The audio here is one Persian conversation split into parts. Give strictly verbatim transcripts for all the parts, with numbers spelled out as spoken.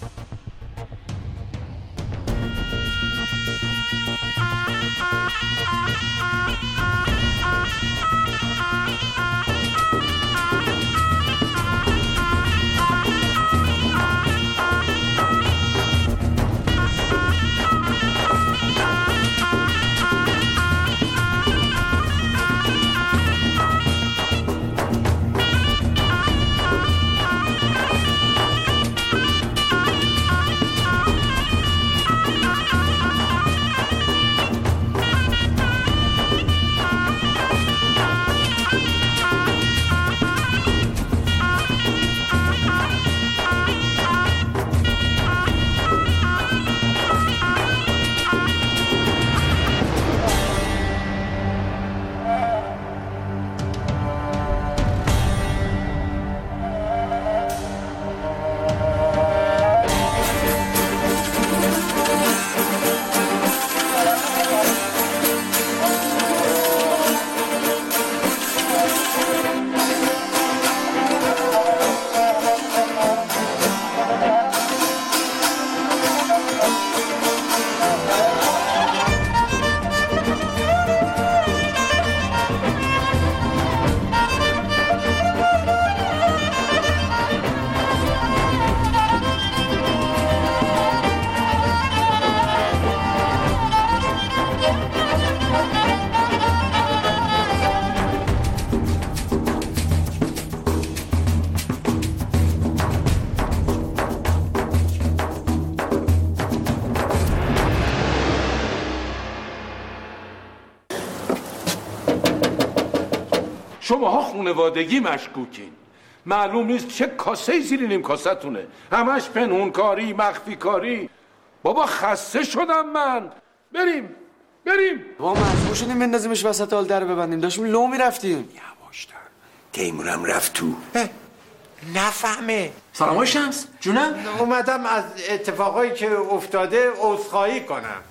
شماها خانوادگی مشکوکین. معلوم نیست چه کاسه زیر نیم کاسه تونه. همش پنهونکاری، مخفی کاری. بابا خسته شدم من. بریم بریم. ما مجبور شدیم بندازیمش وسط آل در ببندیم. داشتیم لو میرفتیم. یواشتر. تیمورم رفت تو. نفهمه. سلام های شمس. جونم؟ اومدم از اتفاقایی که افتاده عذرخواهی کنم.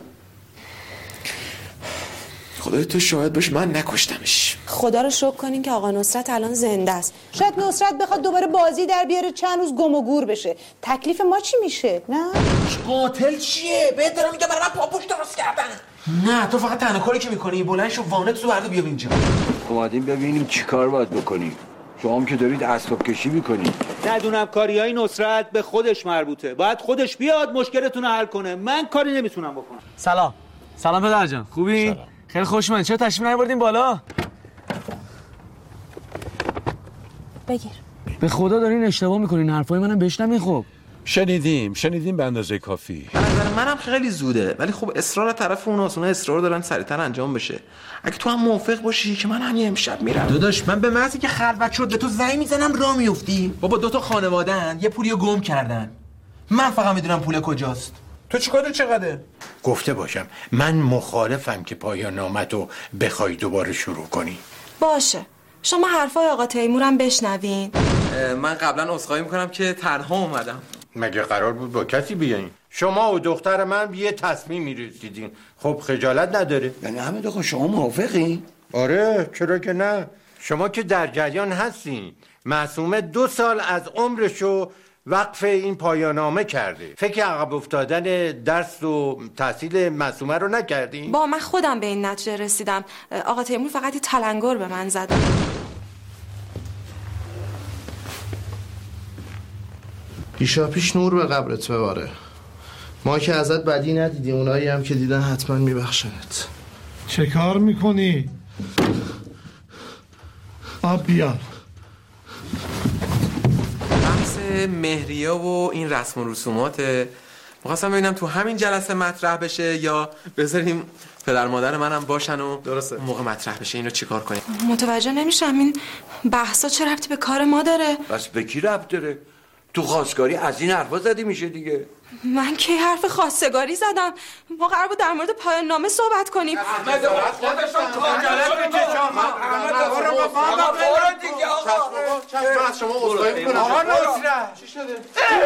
خدای تو شاهد باش من نکشتمش. خدا رو شکر کنین که آقا نصرت الان زنده است. شاید نصرت بخواد دوباره بازی در بیاره چند روز گم و گور بشه. تکلیف ما چی میشه؟ نه؟ قاتل چیه؟ بهت دارم میگم برای من پاپوش درست کردن. نه تو فقط تنها کاری که میکنی بلند شو وانت تو برده بیا اینجا. اومدیم ببینیم چی کار باید بکنیم. شما هم که دارید اسباب کشی میکنید. ندونم کاریای نصرت به خودش مربوطه. باید خودش بیاد مشکلتون رو حل کنه. من کاری نمیتونم بکنم. سلام. سلام پدر جان. خوبی؟ سلام. خیلی خوش اومدید. چرا تشریف نیاوردین بالا؟ بگیر. به خدا دارین اشتباه میکنین. حرفای منم بشنوین. خب شنیدیم شنیدیم به اندازه کافی. به نظر منم خیلی زوده، ولی خب اصرار طرف اوناست. اونا اصرار دارن سریعتر انجام بشه. اگه تو هم موافق باشی که من همین امشب میرم. داداش من به محضی که خلوت شد به تو زنگ میزنم راه میافتی. بابا دو تا خانواده‌ان یه پولیو گم کردن. من فقط میدونم پول کجاست. تو چیکار چقدره؟ گفته باشم من مخالفم که پایان نامتو بخوای دوباره شروع کنی. باشه. شما حرفای آقا تیمورم بشنوین. من قبلا عذرخواهی میکنم که تنها اومدم. مگه قرار بود با کسی بیاین؟ شما و دختر من یه تصمیمی رسیدین. خب خجالت نداره؟ یعنی همه دقیقا شما موافقین؟ آره چرا که نه. شما که در جریان هستین. معصومه دو سال از عمرشو وقف این پایانامه کرده. فکر عقب افتادن درس و تحصیل معصومه رو نکردین؟ با من خودم به این نتیجه رسیدم. آقا تیمور فقط یه تلنگر به من زد. پیشا پیش نور به قبرت بباره. ما که ازت بدی ندیدیم، اونایی هم که دیدن حتما میبخشنت. چه کار میکنی؟ آب بیار. بحث مهریه و این رسم و رسوماته. می‌خواستم ببینم تو همین جلسه مطرح بشه یا بذاریم پدر مادر منم باشن و درسته موقع مطرح بشه. اینو چیکار کنیم؟ متوجه نمیشم این بحثا چه ربطی به کار ما داره؟ بس به کی ربط داره؟ تو خواستگاری از این حرفا زدی میشه دیگه. من کی حرف خواستگاری زدم؟ ما قرار بود در مورد پایان نامه صحبت کنیم. احمد خودشون خجالت بکش آقا. احمد برو دیگه آقا. چشم شما عذرخواهی میکنم. آقا نصرت چی شده؟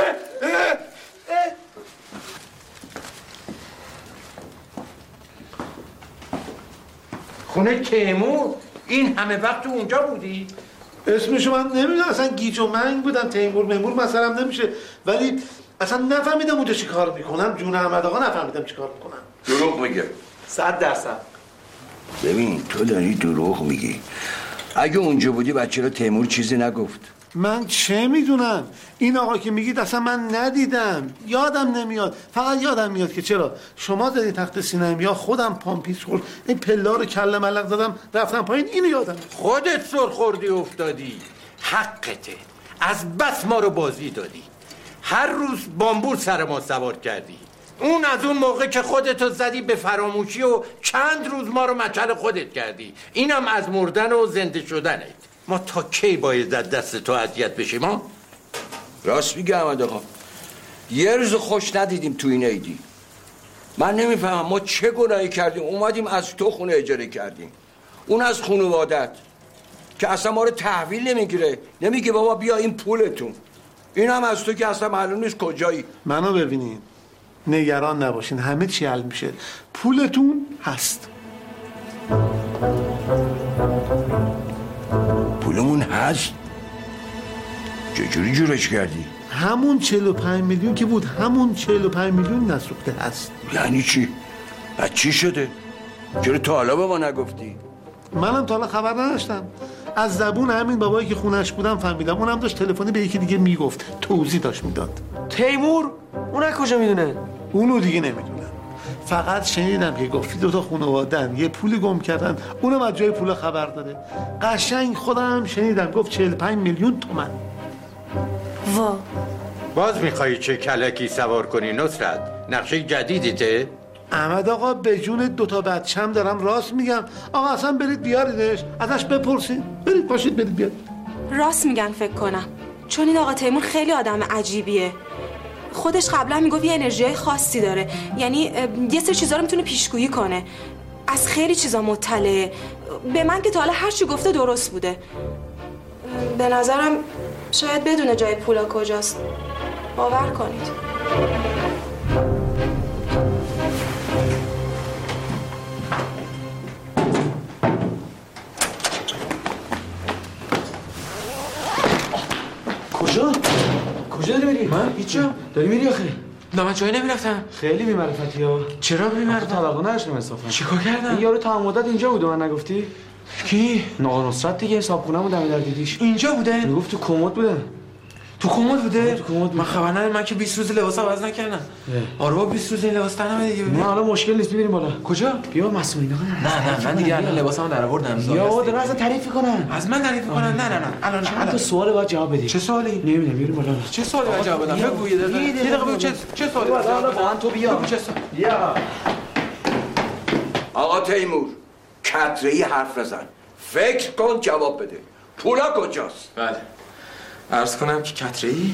خونه تیمور؟ این همه وقت تو اونجا بودی؟ اسمشو من نمیدونم، اصلا گیج و منگ بودم. تیمور ممور مثلا نمیشه، ولی اصلا نفهمیدم اونجا چی کار میکنم. جون احمد آقا نفهمیدم چی کار میکنم. دروغ میگه. صد درصد. ببین تو داری دروغ میگی. اگه اونجا بودی بچه رو تیمور چیزی نگفت. من چه میدونم؟ این آقا که میگید اصلا من ندیدم، یادم نمیاد. فقط یادم میاد که چرا شما زدی تخت سینم یا خودم پامپیس خورد این پلا رو کله ملق زدم رفتم پایین. اینو یادم. خودت سر خوردی افتادی. حقته. از بس ما رو بازی دادی. هر روز بامبور سر ما سوار کردی. اون از اون موقع که خودتو زدی به فراموشی و چند روز ما رو مچل خودت کردی. اینم از مردن و زنده شدنت. ما تا کی باید دست تو اذیت بشیم ها؟ راست میگه احمد آقا. یه روز خوش ندیدیم تو این عیدی. من نمیفهمم ما چه گناهی کردیم اومدیم از تو خونه اجاره کردیم، اون از خانوادت که اصلا ما رو تحویل نمیگیره، نمیگه بابا بیا این پولتون. این هم از تو که اصلا معلوم نیست کجایی. منو ببینین، نگران نباشین، همه چی حل میشه. پولتون هست. پولمون هست؟ چجوری جورش کردی؟ همون چهل و پنج میلیون که بود، همون چهل و پنج میلیون نسوخته هست. یعنی چی؟ از چی شده؟ چرا تا حالا به ما نگفتی؟ منم تا حالا خبر نداشتم. از زبون همین بابایی که خونش بودم فهمیدم. اونم داشت تلفنی به یکی دیگه میگفت، توضیح داشت میداد. تیمور؟ اون از کجا میدونه؟ اونو دیگه نمیدونم. فقط شنیدم که گفتی دو تا خانواده‌ن یه پولی گم کردن، اونم از جای پول خبر داره. قشنگ خودم شنیدم گفت چهل و پنج میلیون تومن. وا باز میخوایی چه کلکی سوار کنی نصرت؟ نقشه جدیدیته؟ احمد آقا به جون دوتا بچم دارم راست میگم. آقا اصلا برید بیاریدش، ازش بپرسید. برید باشید برید بیار. راست میگن فکر کنم، چون این آقا تیمور خیلی آدم عجیبیه. خودش قبلا میگفت یه انرژی خاصی داره، یعنی یه سری چیزا رو میتونه پیشگویی کنه. از خیلی چیزا مطلعه. به من که تا حالا هر چی گفته درست بوده. به نظرم شاید بدونه جای پولا کجاست. باور کنید. کجا؟ کجا داری میری؟ من؟ هیچا. داری میری آخه؟ نه من جایی نمیرفتم. خیلی بی‌معرفتی ها. چرا بی‌معرفت؟ توقع نداشتم انصافا. چیکار کردم؟ این یارو تا مدت اینجا بوده من نگفتی؟ کی؟ آقا نصرت دیگه، حسابخونه دم در دیدیش. اینجا بوده؟ میگفت تو کمد بوده. تو کمد بوده؟ تو کمد من خبر ندارم. من که بیست روز لباس عوض نکردم. آره با بیست روز این لباس تنمه دیگه. نه حالا مشکل نیست، بریم بالا. کجا؟ بیا مسئولین آقا. نه نه من دیگه الان لباسامو در آوردم. یا آقا دارن ازت تعریف کنن. از من تعریف کنن؟ نه نه نه. الان چند تا سوال باید جواب بدی. چه سوالی؟ نمیدونم، بریم بالا. چه سوالی باید جواب بدم؟ بگو یه دقیقه. یه دقیقه بگو چه چه سوالی باید جواب بدم؟ با من تو بیا. بگو چه سوالی؟ بیا. آقا تیمور کتره‌ای حرف نزن، فکر کن جواب بده. پولا کجاست؟ بله عرض کنم که کتره‌ای؟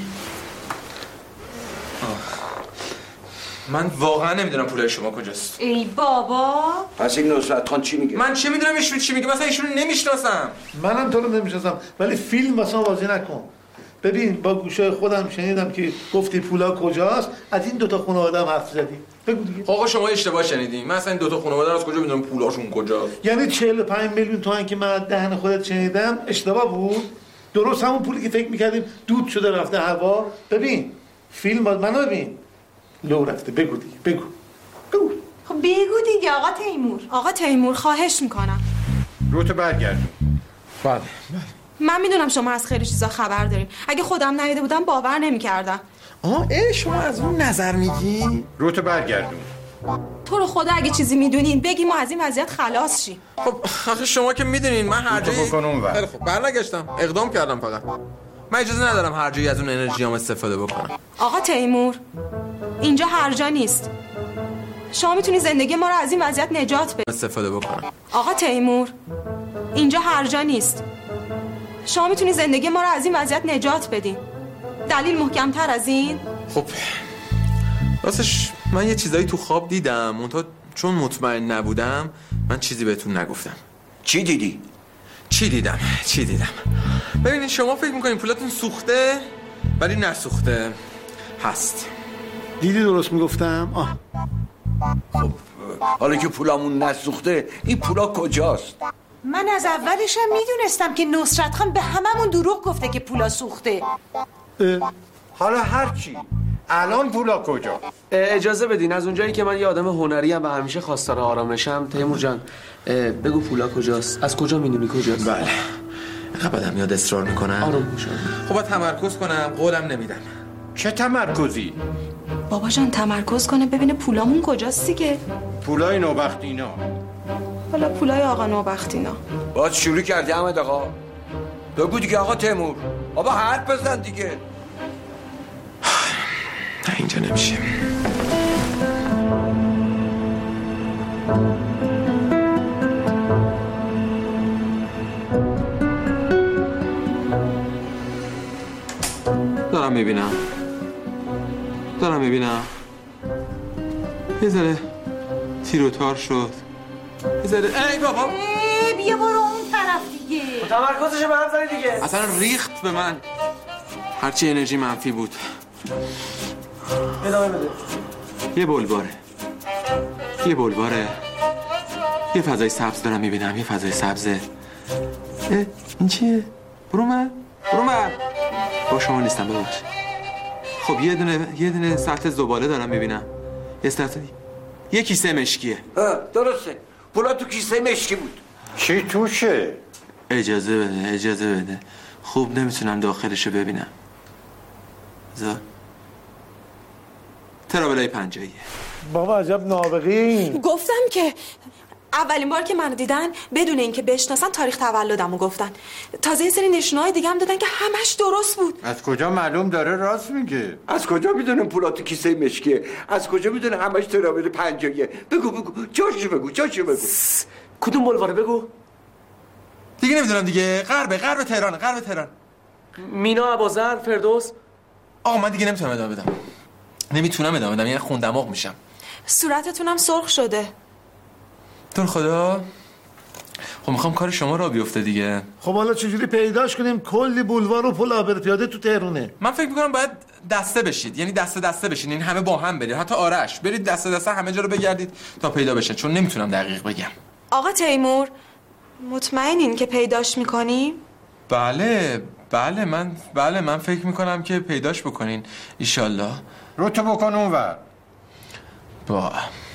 من واقعا نمیدونم پولای شما کجاست. ای بابا. پس این نصرت خان چی میگه؟ من چه میدونم ایشون چی میگه؟ مثلا ایشون نمیشناسم. منم تو رو نمیشناسم، ولی فیلم واسه بازی نکن. ببین با گوشای خودم شنیدم که گفتی پولا کجاست، از این دوتا خانواده هم حرف زدی. بگو دیگه. آقا شما اشتباه شنیدین. من اصلا این دو تا خانواده رو از کجا میدونم پولاشون کجاست؟ یعنی چهل و پنج میلیون تومان که من از دهن خودت شنیدم اشتباه بود؟ درست همون پولی که فکر میکردیم دود شده رفته هوا. ببین فیلم باز منو ببین. لو رفته. بگو دیگه. بگو. بگو. خب بگو دیگه آقا تیمور. آقا تیمور خواهش میکنم. روتو برگردون. بله. من میدونم شما از خیلی چیزا خبر دارین. اگه خودم ندیده بودم باور نمیکردم. آه اه شما از اون نظر میگی؟ روتو برگردون. تو رو خدا اگه چیزی میدونین بگی ما از این وضعیت خلاص شیم. خب آخه شما که میدونین من هر جایی بکن اونور. خیلی خوب برنگشتم. اقدام کردم فقط. من اجازه ندارم هر جایی از اون انرژیام استفاده بکنم. آقا تیمور اینجا هر جا نیست. شما میتونی زندگی ما رو از این وضعیت نجات بدی. استفاده بکنم. آقا تیمور اینجا هر جا نیست. شما میتونی زندگی ما رو از این وضعیت نجات بدین. دلیل محکم‌تر از این؟ خب راستش من یه چیزایی تو خواب دیدم، منتها چون مطمئن نبودم من چیزی بهتون نگفتم. چی دیدی؟ چی دیدم؟ چی دیدم؟ ببینید شما فکر میکنین پولاتون سوخته ولی نسوخته هست. دیدی درست میگفتم؟ آه. خب حالا که پولامون نسوخته این پولا کجاست؟ من از اولشم میدونستم که نصرت خان به هممون دروغ گفته که پولا سوخته. حالا هرچی الان پولا کجا؟ اجازه بدین از اونجایی که من یه آدم هنری ام و همیشه خواستار آرامشم. تیمور جان بگو پولا کجاست؟ از کجا میدونی کجاست؟ بله اینقدر بدم میاد اصرار میکنم. آروم باش. خب باید تمرکز کنم، قولم نمیدم. چه تمرکزی؟ بابا جان تمرکز کنه ببینه پولامون کجاست دیگه. پولای نوبختینا. حالا پولای آقا نوبختینا. باز شروع کردی احمد آقا. بگو دیگه آقا تیمور. بابا حرف بزن دیگه. اینجا نمیشه. دارم میبینم دارم میبینم یه ذره تیر و تار شد یه ذره ای بابا ای بیا برو اون طرف دیگه. تمرکزشو به هم زنی دیگه. اصلا ریخت به من هرچی انرژی منفی بود. ادامه بده. یه بلواره یه بلواره یه فضای سبز دارم میبینم. یه فضای سبزه. اه این چیه؟ برو من برو من با شما نیستم ببخش. خب یه دونه یه دونه سطح زباله دارم میبینم. یه سطح یه کیسه مشکیه. ها درسته. پولا تو کیسه مشکی بود. چی توشه؟ اجازه بده اجازه بده. خوب نمیتونم داخلشو ببینم. زا ترابلای پنجاییه. بابا عجب نابغه‌ای. گفتم که اولین بار که منو دیدن بدون اینکه بشناسن تاریخ تولدمو گفتن. تازه یه سری نشونه‌های دیگه هم دادن که همش درست بود. از کجا معلوم داره راست میگه؟ از کجا میدونم پولا تو کیسه مشکیه؟ از کجا میدونم همش ترابل پنجاییه؟ بگو بگو جاشو بگو جاشو بگو. کدوم بلواره بگو؟ دیگه نمیدونم دیگه. غرب غرب تهران غرب تهران. مینا ابوذر فردوس. آقا من دیگه نمیتونم ادامه بدم. نمیتونم ادامه بدم. یعنی خوندماغ میشم. صورتتونم سرخ شده. تو خدا. خب میخوام کار شما را بیفته دیگه. خب حالا چجوری پیداش کنیم؟ کلی بولوار و پل عابرپیاده تو تهرونه. من فکر میکنم باید دسته بشید. یعنی دسته دسته بشید. این همه با هم برید. حتی آرش برید دسته دسته همه جا رو بگردید تا پیدا بشه. چون نمیتونم دقیق بگم. آقا تیمور مطمئنین که پیداش میکنیم؟ بله بله من بله من فکر میکنم که پیداش بکنین ایشالله. رو تو بکن اونور. با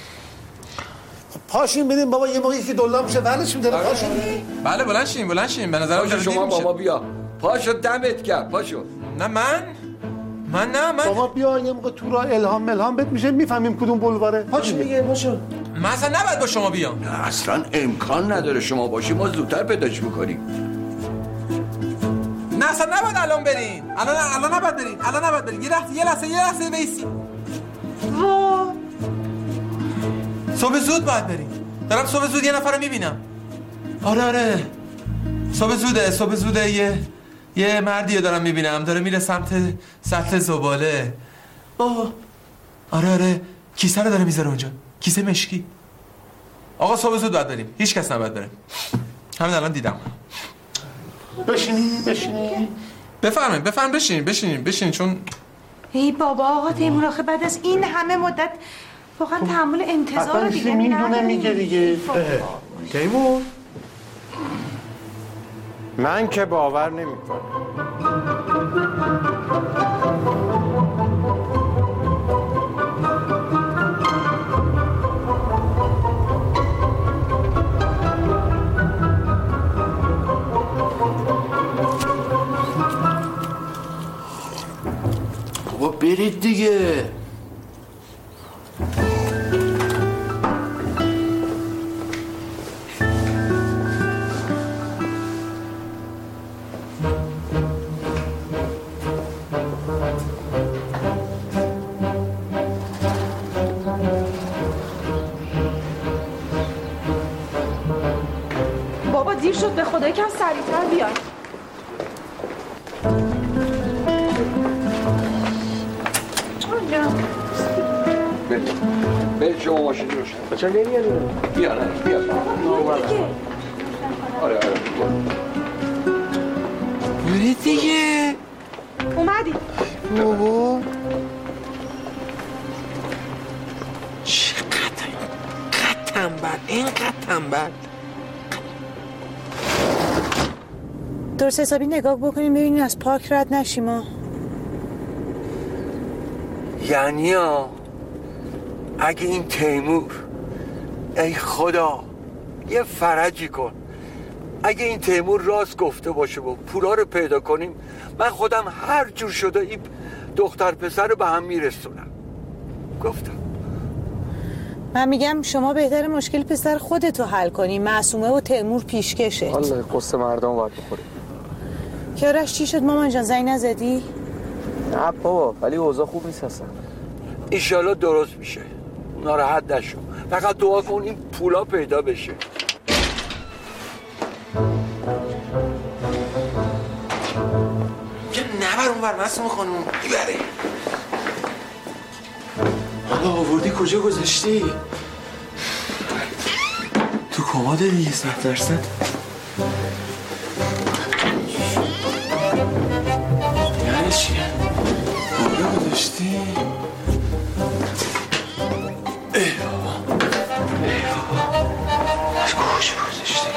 پاشین بریم بابا. یه موقعی که دلار میشه ولش میداره. پاشین. بله بلند شین بلند شین. به نظرم پاشو شما بابا بیا. پاشو دمت گرم پاشو. نه من من نه من بابا بیا یه موقع تو راه الهام ملهام بهت میشه میفهمیم کدوم بلواره. پاشو دیگه پاشو. من اصلا نباید با شما بیام. نه اصلا امکان نداره شما باشی. ما زودتر پیداش میکنیم. نه اصلا نباید الان برین. الان الان نباید برین. الان نباید برین. یه لحظه یه لحظه یه لحظه بیسی. وا صبح زود باید بریم. دارم صبح زود یه نفر رو میبینم. آره آره صبح زوده صبح زوده یه یه مردی دارم میبینم داره میره سمت سطح زباله. اوه آره آره کیسه رو داره میذاره اونجا. کیسه مشکی. آقا صبح زود باید بریم. هیچ کس نباید بره. همین الان دیدم. بشینی بشینی. بفرمایید بفرمایید بشینید بشینید بشینید چون ای بابا آقا تیمور آخه بعد از این همه مدت واقعا تحمل انتظار رو دیگه میدونه میگه دیگه. تیمور من که باور نمیکنم. بابا برید دیگه. بابا دیر شد به خدا یکم سریعتر بیاین. برید شما ماشین روشن. بچه نمیاد بیا نه بیا. آره آره برید دیگه. اومدی. بابا چقدر اینقدر تنبل اینقدر تنبل. درست حسابی نگاه بکنیم ببینیم از پارک رد نشیم ها. یعنی ها اگه این تیمور، ای خدا یه فرجی کن، اگه این تیمور راست گفته باشه و پولا رو پیدا کنیم، من خودم هر جور شده این دختر پسر رو به هم میرسونم. گفتم من میگم شما بهتر مشکل پسر خودتو حل کنی. معصومه و تیمور پیشکشه. والله قصه مردم باید بخوری. کیارش چی شد مامان جان؟ زنگ نزدی؟ نه بابا، ولی اوضاع خوب نیست اصلا. ایشالا درست میشه، ناراحت نشو، فقط دعا کن این پولا پیدا بشه. که نبر اون بر معصومه خانم میبره. حالا آوردی کجا گذاشتی؟ تو کماده دیگه صد درصد. یعنی چیه؟ کجا گذاشتی؟ ای بابا ای بابا کجا گذاشتی؟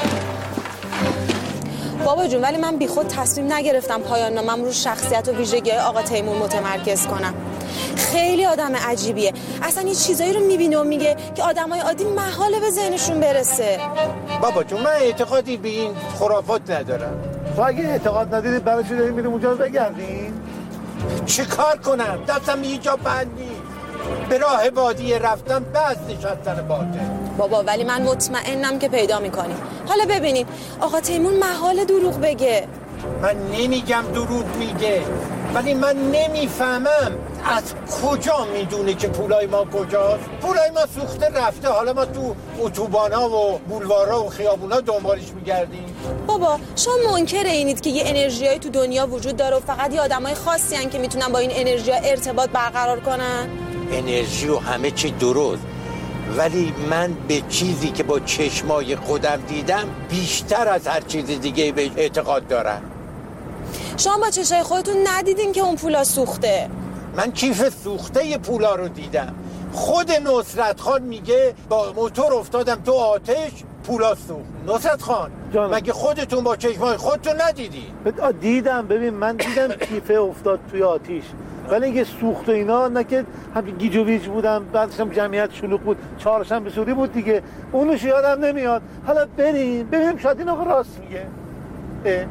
بابا جون ولی من بی خود تصمیم نگرفتم پایان نامم رو شخصیت و ویژگی‌های آقا تیمور متمرکز کنم. خیلی آدم عجیبیه، اصلا یه چیزایی رو میبینه و میگه که آدمای عادی محاله به ذهنشون برسه. بابا جون من اعتقادی به این خرافات ندارم. تو اگه اعتقاد نداری برای چی داریم میریم اونجا بگردیم؟ چه کار کنم؟ دستم یه جا بندی، به راه بادیه رفتم بس نشستن باته. بابا ولی من مطمئنم که پیدا میکنیم. حالا ببینید آقا تیمور محال دروغ بگه. من نمیگم دروغ میگه، ولی من نمیفهمم از کجا میدونه که پولای ما کجاست. پولای ما سوخته رفته، حالا ما تو اتوبانا و بولوارا و خیابونا دنبالش میگردیم. بابا شما منکر اینید که یه انرژیایی تو دنیا وجود داره و فقط یه آدمای خاصی هن که میتونن با این انرژی‌ها ارتباط برقرار کنن؟ انرژی و همه چی درست، ولی من به چیزی که با چشمای خودم دیدم بیشتر از هر چیز دیگه به اعتقاد دارم. شما با چشای خودتون ندیدین که اون پولا سوخته؟ من کیف سوخته ی پولا رو دیدم. خود نصرت خان میگه با موتور افتادم تو آتش پولا سوخت. نصرت خان جانم. مگه خودتون با چشمای خودتون ندیدی؟ دیدم، ببین من دیدم کیفه افتاد توی آتیش، ولی اینکه سوخت و اینا نه که همین گیج و ویج بودم، بعدش هم جمعیت شلوغ بود، چهارشنبه سوری بود دیگه، اونوش یادم نمیاد. حالا بریم ببینیم شاید این آقا راست میگه. اه.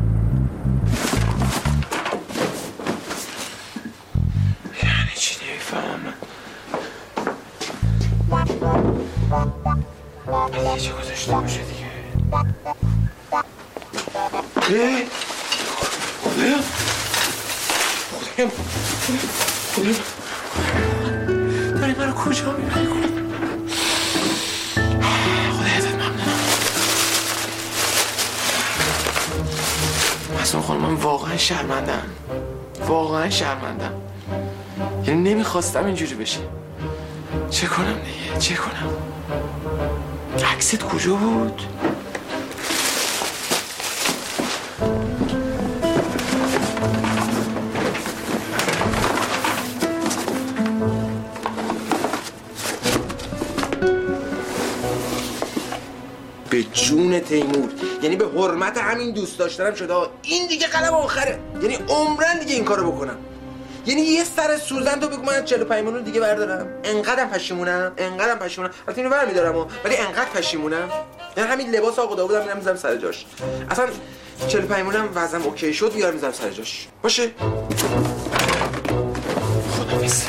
یعنی چی نمیفهمم من؟ یه چه گذاشته باشه دیگه. اه خدایم خدایم خدایم داری من رو کجا میبری کنم؟ خدای ازت ممنونم. معصومه خانم من واقعا شرمندم، واقعا شرمندم. یعنی نمیخواستم اینجوری بشه. چه کنم دیگه؟ چه کنم؟ عکست کجا بود؟ به جون تیمور، یعنی به حرمت همین دوست داشتنم شده این دیگه قلم آخره. یعنی عمرن دیگه این کارو بکنم. یعنی یه سر سوزن تو بگو من چهل و پنج میلیون دیگه بردارم. انقدرم پشیمونم، انقدرم پشیمونم. البته اینو برمی‌دارم ولی انقدر پشیمونم. یعنی همین لباس آقا داوودم میرم میذارم سر جاش. اصلا چهل و پنج میلیونم وزنم اوکی شد بیارم میذارم سر جاش. باشه؟ خداحافظ.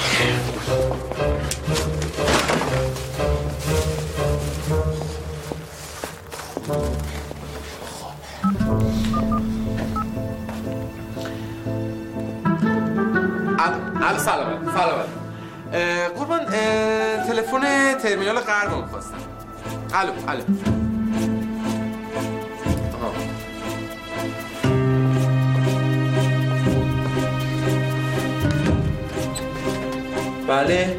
الو سلامت سلامت قربان تلفن ترمینال غرب رو می‌خواستم. الو الو بله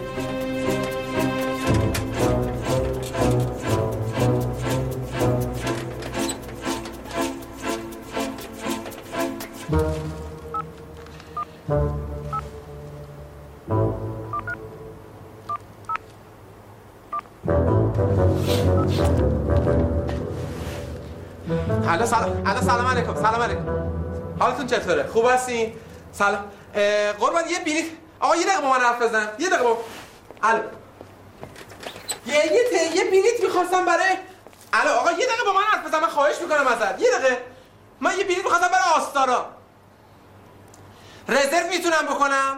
الو سلام الو سلام علیکم سلام علیکم حالتون چطوره؟ خوب هستین؟ سلام قربان یه بلیط آقا یه دقیقه با من حرف بزن. یه دقیقه با الو. یه یه یه بلیط می‌خواستم برای الو آقا یه دقیقه با من حرف بزن. من خواهش می‌کنم ازت. یه دقیقه. من یه بلیط می‌خواستم برای آستارا. رزرو میتونم بکنم؟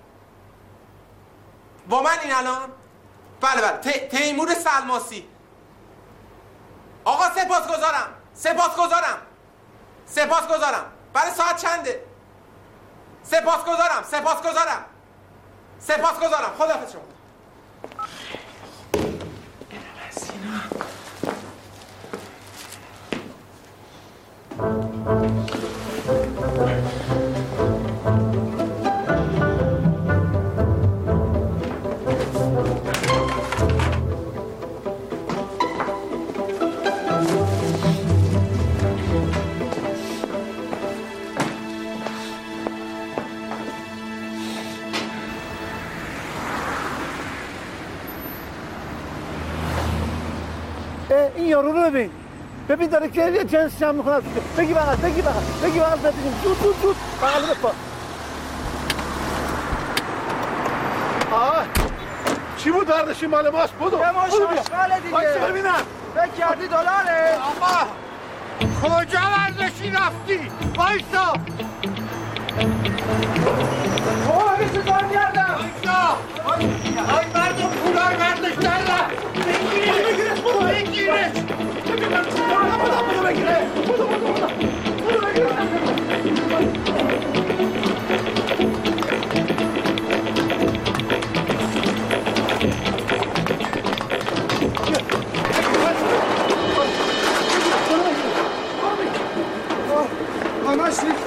با من این الان؟ بله بله تیمور سلماسی. آقا سپاسگزارم سپاسگزارم سپاسگزارم. برای ساعت چنده؟ سپاسگزارم سپاسگزارم سپاسگزارم. خداحافظ شما. این یارو رو ببین ببین داره که یه جنس جمع میکنه. بگی بغل بگی بغل بگی بغل ببینیم زود زود زود بغل بپا. آه چی بود برداشتی مال ماست؟ بدو یه ماش آشغاله دیگه. بایسته ببینم. فکر کردی دلاره؟ آقا کجا برداشتی رفتی؟ بایستا اوه همی چه کار کردم؟ بایستا آی مردم پولای برداشتن رفت. بگیرش بدو بگیرش. بگیرش بدو بگیره بدو بدو بدو بدو بگیره. آناش ریخت.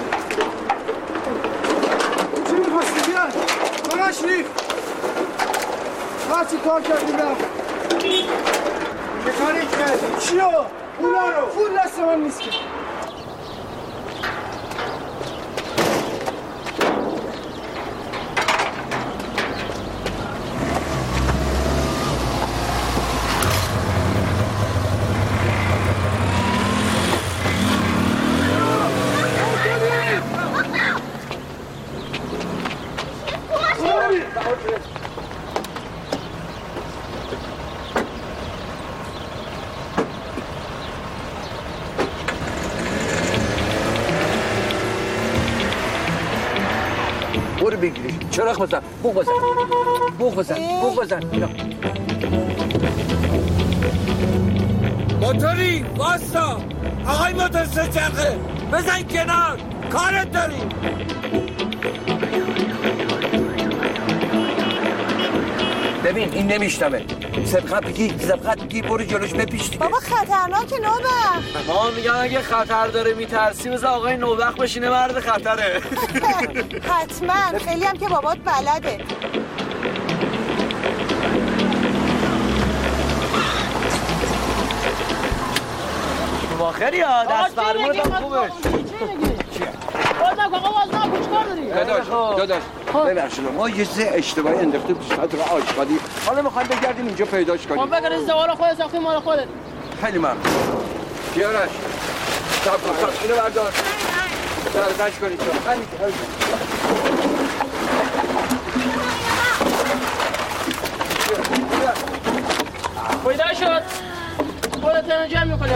چی میخواستی بیان؟ آناش ریخت. هرچی کار کردیم رفت. چه کاری کردی؟ چیو؟ پولا رو. پول دست من نیست که. برو بگیری چراغ بزن بوق بزن بوق بزن بوق بزن. موتوری واستا آقای موتور سه چرخه بزن کنار کارت داریم. ببین این نمیشتمه. سبقت بگی سبقت بگی برو جلوش بپیش دیگه. بابا خطرناکه نوبخت. ما میگن اگه خطر داره میترسی بذار آقای نوبخت بشینه مرد خطره. حتما خیلی هم که بابات بلده. شما خیلی ها دست فرمونتون خوبه. داداش داداش ببخشید ما یه سه اشتباهی انداختیم تو سطر آشغالی. حالا میخوایم بگردیم اینجا پیداش کنیم. خب بگرد زوال خودت ساختی مال خودت. خیلی ممنون. کیارش صبر کن اینو بردار. سرقش کنید تو. خیلی پیدا شد. خودت رو جمع می‌کنی.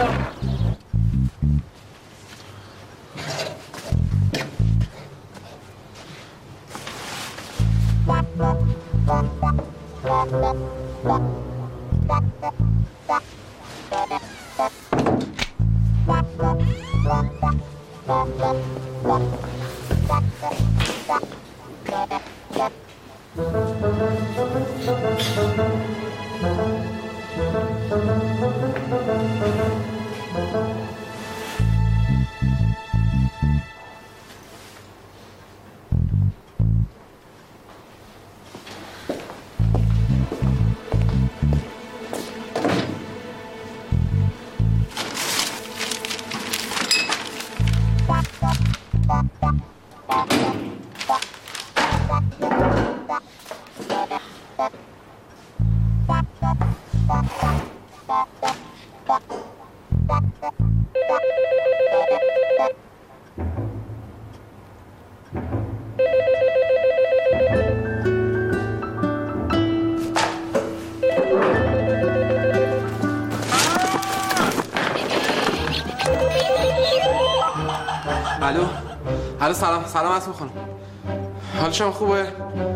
الو سلام سلام اسم خانم. حال شما خوبه؟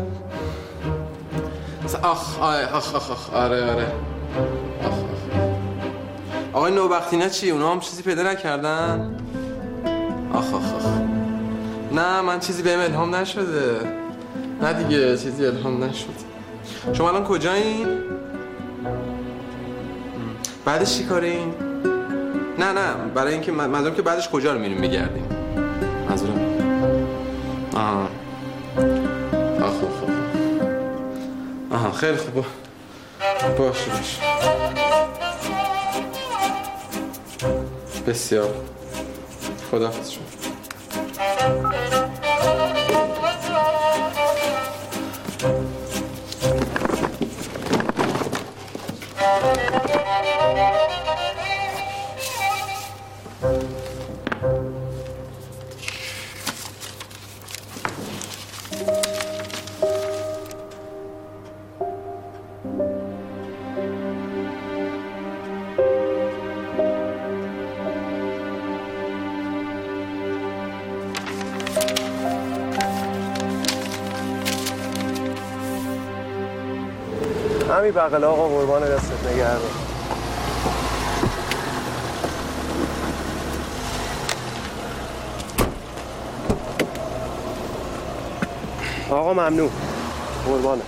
آخ آخ آخ آخ آره آره آخ آخ. آقای نوبختینا چی؟ اونا هم چیزی پیدا نکردن؟ آخ آخ آخ. نه من چیزی بهم الهام نشده. نه دیگه چیزی الهام نشد. شما الان کجایین؟ بعدش چی کارین؟ نه نه برای اینکه منظورم که بعدش کجا رو میریم بگردیم. منظورم آها آخ آخ آخ. آها خیلی خوبه. باشه باشه. بسیار. خداحافظ شما. همین بغل آقا قربان دستت نگهدار. آقا ممنون قربانه.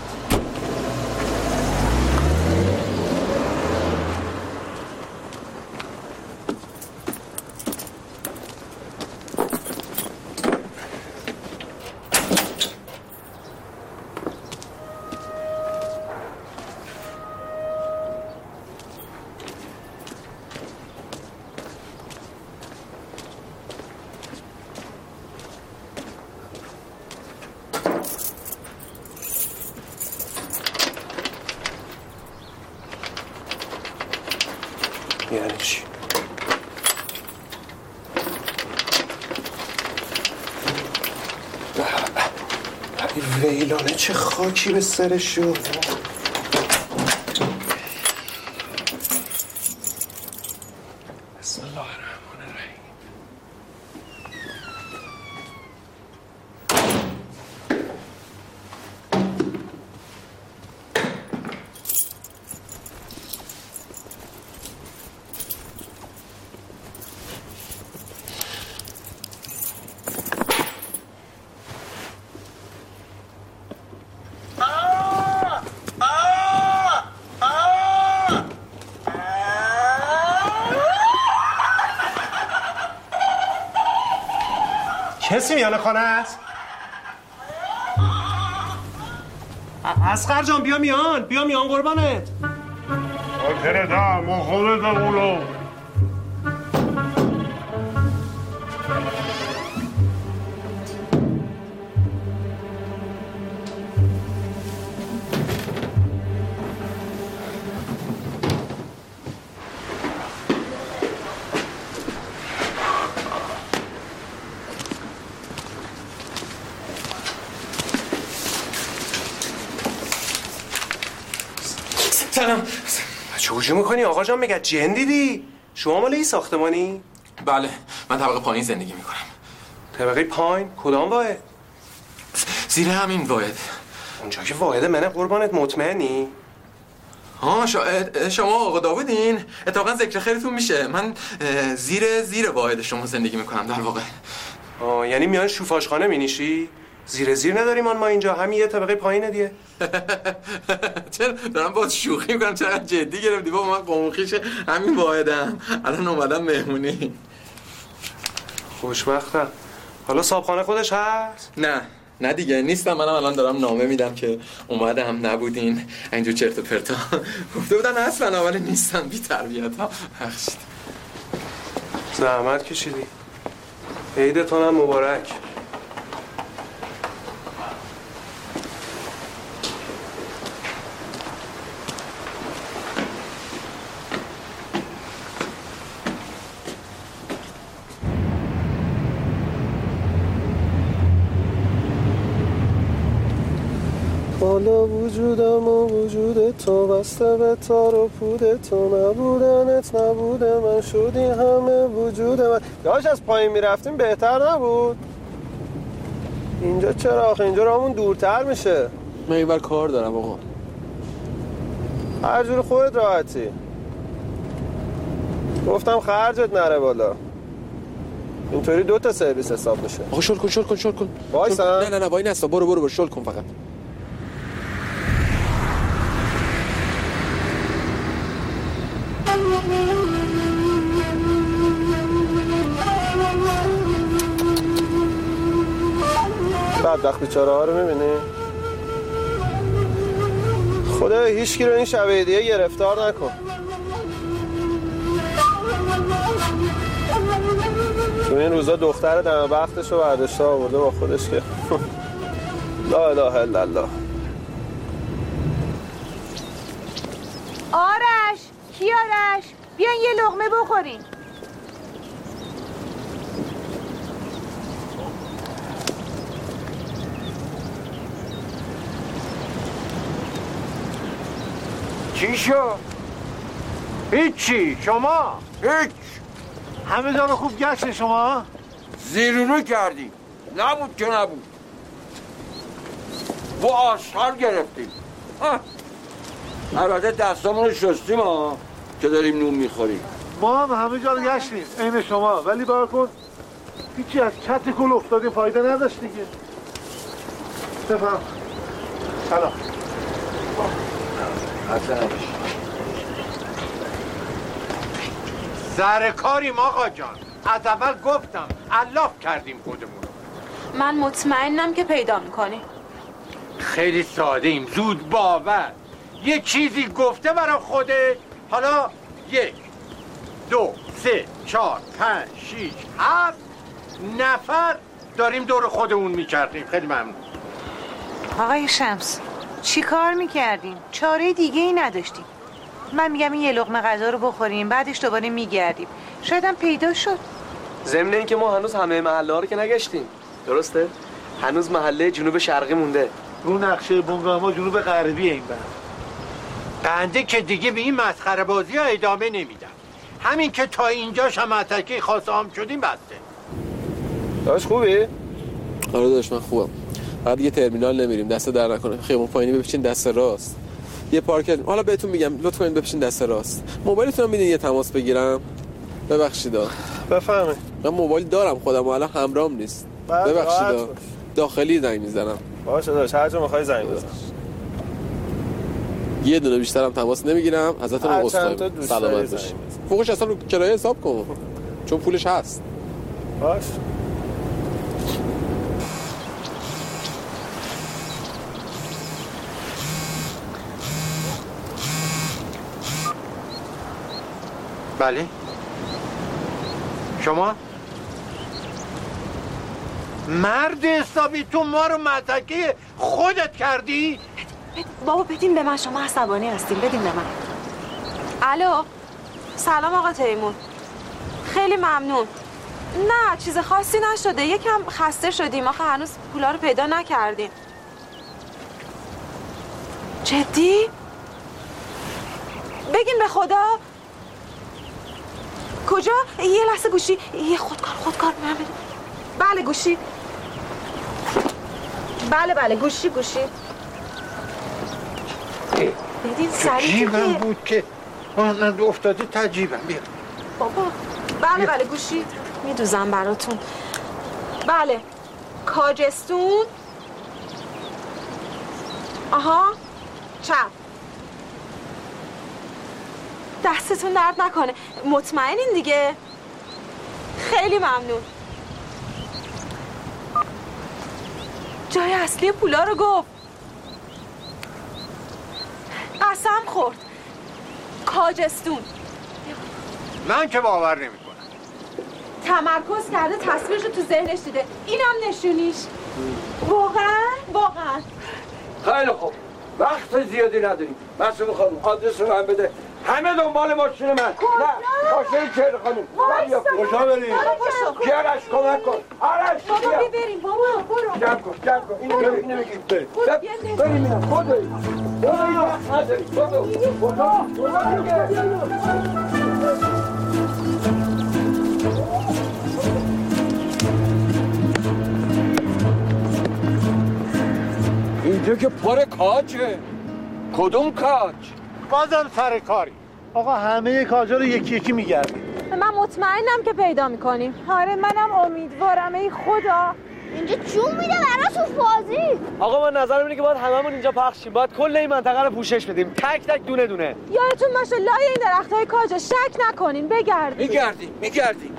یعنی چی؟ ویلانه چه خاکی به سرش شد. بسم الله الرحمن الرحیم. کسی میانه خانه است؟ اصغر جان بیا میان بیا میان قربانت. خاطر دا مخوره دا اولو. سلام. چوجو میکنی آقا جان؟ میگه جن دیدی؟ شما مال این ساختمانی؟ بله من طبقه پایین زندگی میکنم. طبقه پایین؟ کدام واحد؟ زیر همین واحد. اونجا که واحد منه قربانت، مطمئنی؟ ها شما آقا داودین؟ اتفاقا ذکر خیرتون میشه. من زیر زیر واحد شما زندگی میکنم در واقع. آه یعنی میان شوفاشخانه مینیشی؟ زیر زیر نداریم ما اینجا، همین یه طبقه پایینه دیگه. چرا دارم باز شوخی میکنم؟ چرا جدی گرفتی؟ بابا من قومخیش همین واحدم، الان اومدم مهمونی. خوشبختم. حالا صاحبخانه خودش هست؟ نه نه دیگه نیستم. منم الان دارم نامه میدم که اومدم نبودین اینجور چرت و پرتا. گفته بودن هست ولی نیستم. بی تربیت ها. بخشید. زحمت کشیدی. عیدتون هم مبارک. حالا وجودم و وجود تو بسته به تار و پود تو، نبودنت نبوده من شدی همه وجود من. داشت از پایین میرفتیم بهتر نبود؟ اینجا چرا آخه؟ اینجا راهمون دورتر میشه. من اینور کار دارم آقا. هر جور خودت راحتی. گفتم خرجت نره بالا. اینطوری دو تا سرویس حساب میشه. آقا شل کن شل کن شل کن. وایسا. نه نه نه وای نستا. برو برو برو شل کن فقط. بدبخت بیچاره ها رو میبینی؟ خدا هیچ کی رو این شب دیگه گرفتار نکن. تو این روزا دختر دم بختش رو برداشته آورده با خودش که لا اله الا الله. آرش کی آرش؟ بیاین یه لقمه بخورین. چی شو؟ هیچی. شما؟ هیچ. همه جا رو خوب گشت شما؟ زیرونو کردیم. نبود که نبود. و آشغال گرفتیم. البته دستامون رو شستیم ها که داریم نون میخوریم. ما هم همه جا رو گشتیم عین شما، ولی بار کن هیچی از کت کل افتادیم فایده نداشت دیگه. بفهم. سلام. حسن سرکاریم آقا جان. از اول گفتم الاف کردیم خودمون. من مطمئنم که پیدا میکنی. خیلی ساده ایم. زود باور. یه چیزی گفته برای خوده. حالا یک دو سه چهار پنج شیش هفت نفر داریم دور خودمون میچرخیم. خیلی ممنون. آقای شمس چی کار میکردین؟ چاره دیگه ای نداشتیم. من میگم این یه لقمه غذا رو بخوریم بعدش دوباره میگردیم. شاید هم پیدا شد. ضمن اینکه ما هنوز همه محله ها رو که نگشتیم. درسته؟ هنوز محله جنوب شرقی مونده. رو نقشه بنگاه ما جنوب غربی این بند. بنده که دیگه به این مسخره بازی ها ادامه نمیدم. همین که تا اینجاش هم اتکی خاص عام شدیم بسته. داش خوبی؟ آره داش من خوبم. بعد یه ترمینال نمیریم دست در نکنه. خیمون پایینی بپیچین دست راست. یه پارک حالا بهتون میگم لطفا کنید بپیچین دست راست. موبایلتون میدین یه تماس بگیرم. ببخشید. بفهمه. من موبایل دارم خودم الان همراهم نیست. ببخشید. داخلی زنگ میزنم. باشه داش هر جا میخوای زنگ بزن. یه دونه بیشترم تماس نمیگیرم ازتون عذرخواهی میکنم. سلامت باشید. فوقش اصلا رو کرایه حساب کن. چون پولش هست. باش. بله. شما؟ مرد حسابی تو ما رو متکی خودت کردی؟ بد... بابا بدین به من، شما عصبانی هستین، بدین به من. الو سلام آقا تیمون. خیلی ممنون. نه چیز خاصی نشده، یکم خسته شدیم آخه هنوز پولا رو پیدا نکردیم. جدی؟ بگین به خدا. کجا؟ یه لحظه گوشی. یه خودکار خودکار من بدون. بله گوشی. بله بله گوشی گوشی. بدین سریع من بود که آنند افتاده تجیبم. بیا بابا. بله بله گوشی میدوزم براتون. بله کاجستون. آها چپ. دستتون درد نکنه. مطمئنین دیگه؟ خیلی ممنون. جای اصلی پولا رو گفت. قسم خورد. کاجستون. من که باور نمی کنم. تمرکز کرده تصویرشو تو ذهنش دیده. اینم نشونیش. واقعا؟ واقعا. خیلی خوب. وقت زیادی نداریم. مسئول خانم آدرس رو هم بده. همه دنبال ماشین من. نه ماشین چهر خانم. کجا بریم؟ جرش کمک کن. آرش بابا ببریم بابا برو. جمع کن جمع کن. اینو بگیر اینو بگیر. بریم اینو خودو. برو اینو وقت نداری. خودو. خودو. خودو دیگه. اینجا که پر کاجه. کدوم کاج؟ بازم سر کاری. آقا همه کاجا رو یکی یکی میگردیم. من مطمئنم که پیدا میکنیم. آره منم امیدوارم. ای خدا اینجا جون میده براتون بازی. آقا من نظرم اینه که باید هممون اینجا پخش شیم. باید کل این منطقه رو پوشش بدیم، تک تک دونه دونه. یادتون باشه لای این درختای کاج شک نکنین، بگردید. میگردیم میگردیم.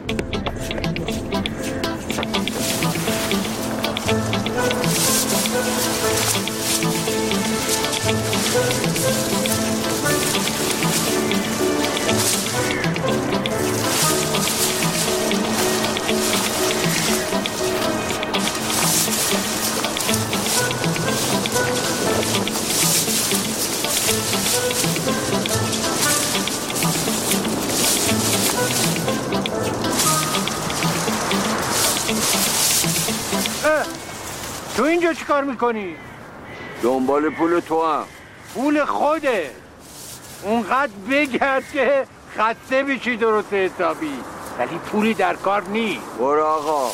تو اینجا چی کار میکنی؟ دنبال پول تو هم. پول خوده. اونقدر بگرد که خسته بشی درست حسابی، ولی پولی در کار نیست. برو آقا.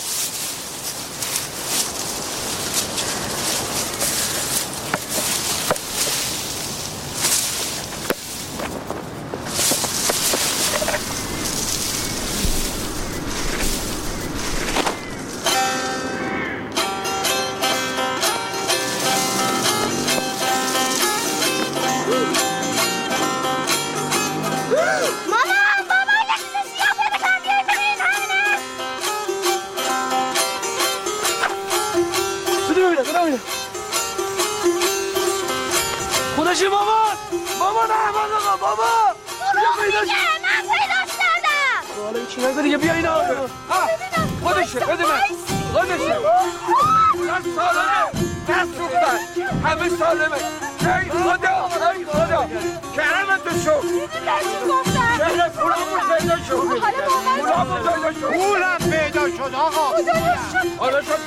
خودشی مامان مامان احمد آقا بابا برو دیگه من پیداش کردم. حالا چی نگه دیگه بیا اینا خودشه بده من خودشه دست سالمه دست سوختن همه سالمه. ای خدا ای خدا کرمت تو شو. چهره پولمون پیدا شد. پولمون پیدا شد. پولم پیدا شد آقا. حالا شد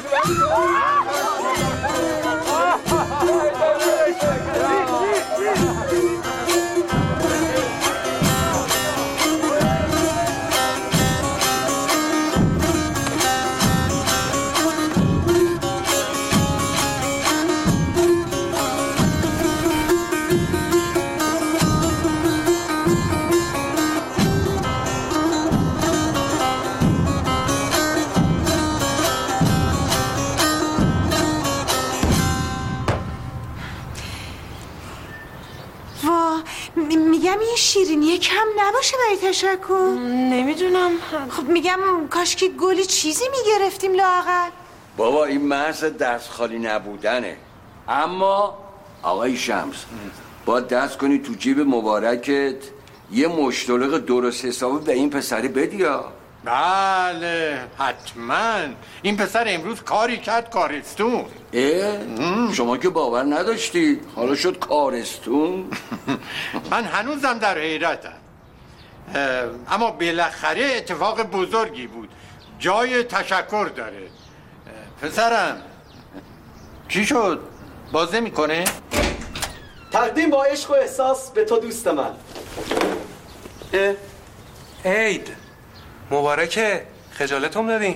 میگم یه شیرینی کم نباشه برای تشکر. نمیدونم. خب میگم کاش که گلی چیزی میگرفتیم لااقل. بابا این محض دست خالی نبودنه. اما آقای شمس با دست کنی تو جیب مبارکت یه مشتلق درست حسابی به این پسری بدی ها. بله حتما. این پسر امروز کاری کرد کارستون. اه؟ شما که باور نداشتی حالا شد کارستون. من هنوزم در حیرتم، اما بالاخره اتفاق بزرگی بود، جای تشکر داره. پسرم چی شد؟ بازه میکنه؟ تقدیم با عشق و احساس به تو دوست من. عید مبارکه. خجالتم دادین.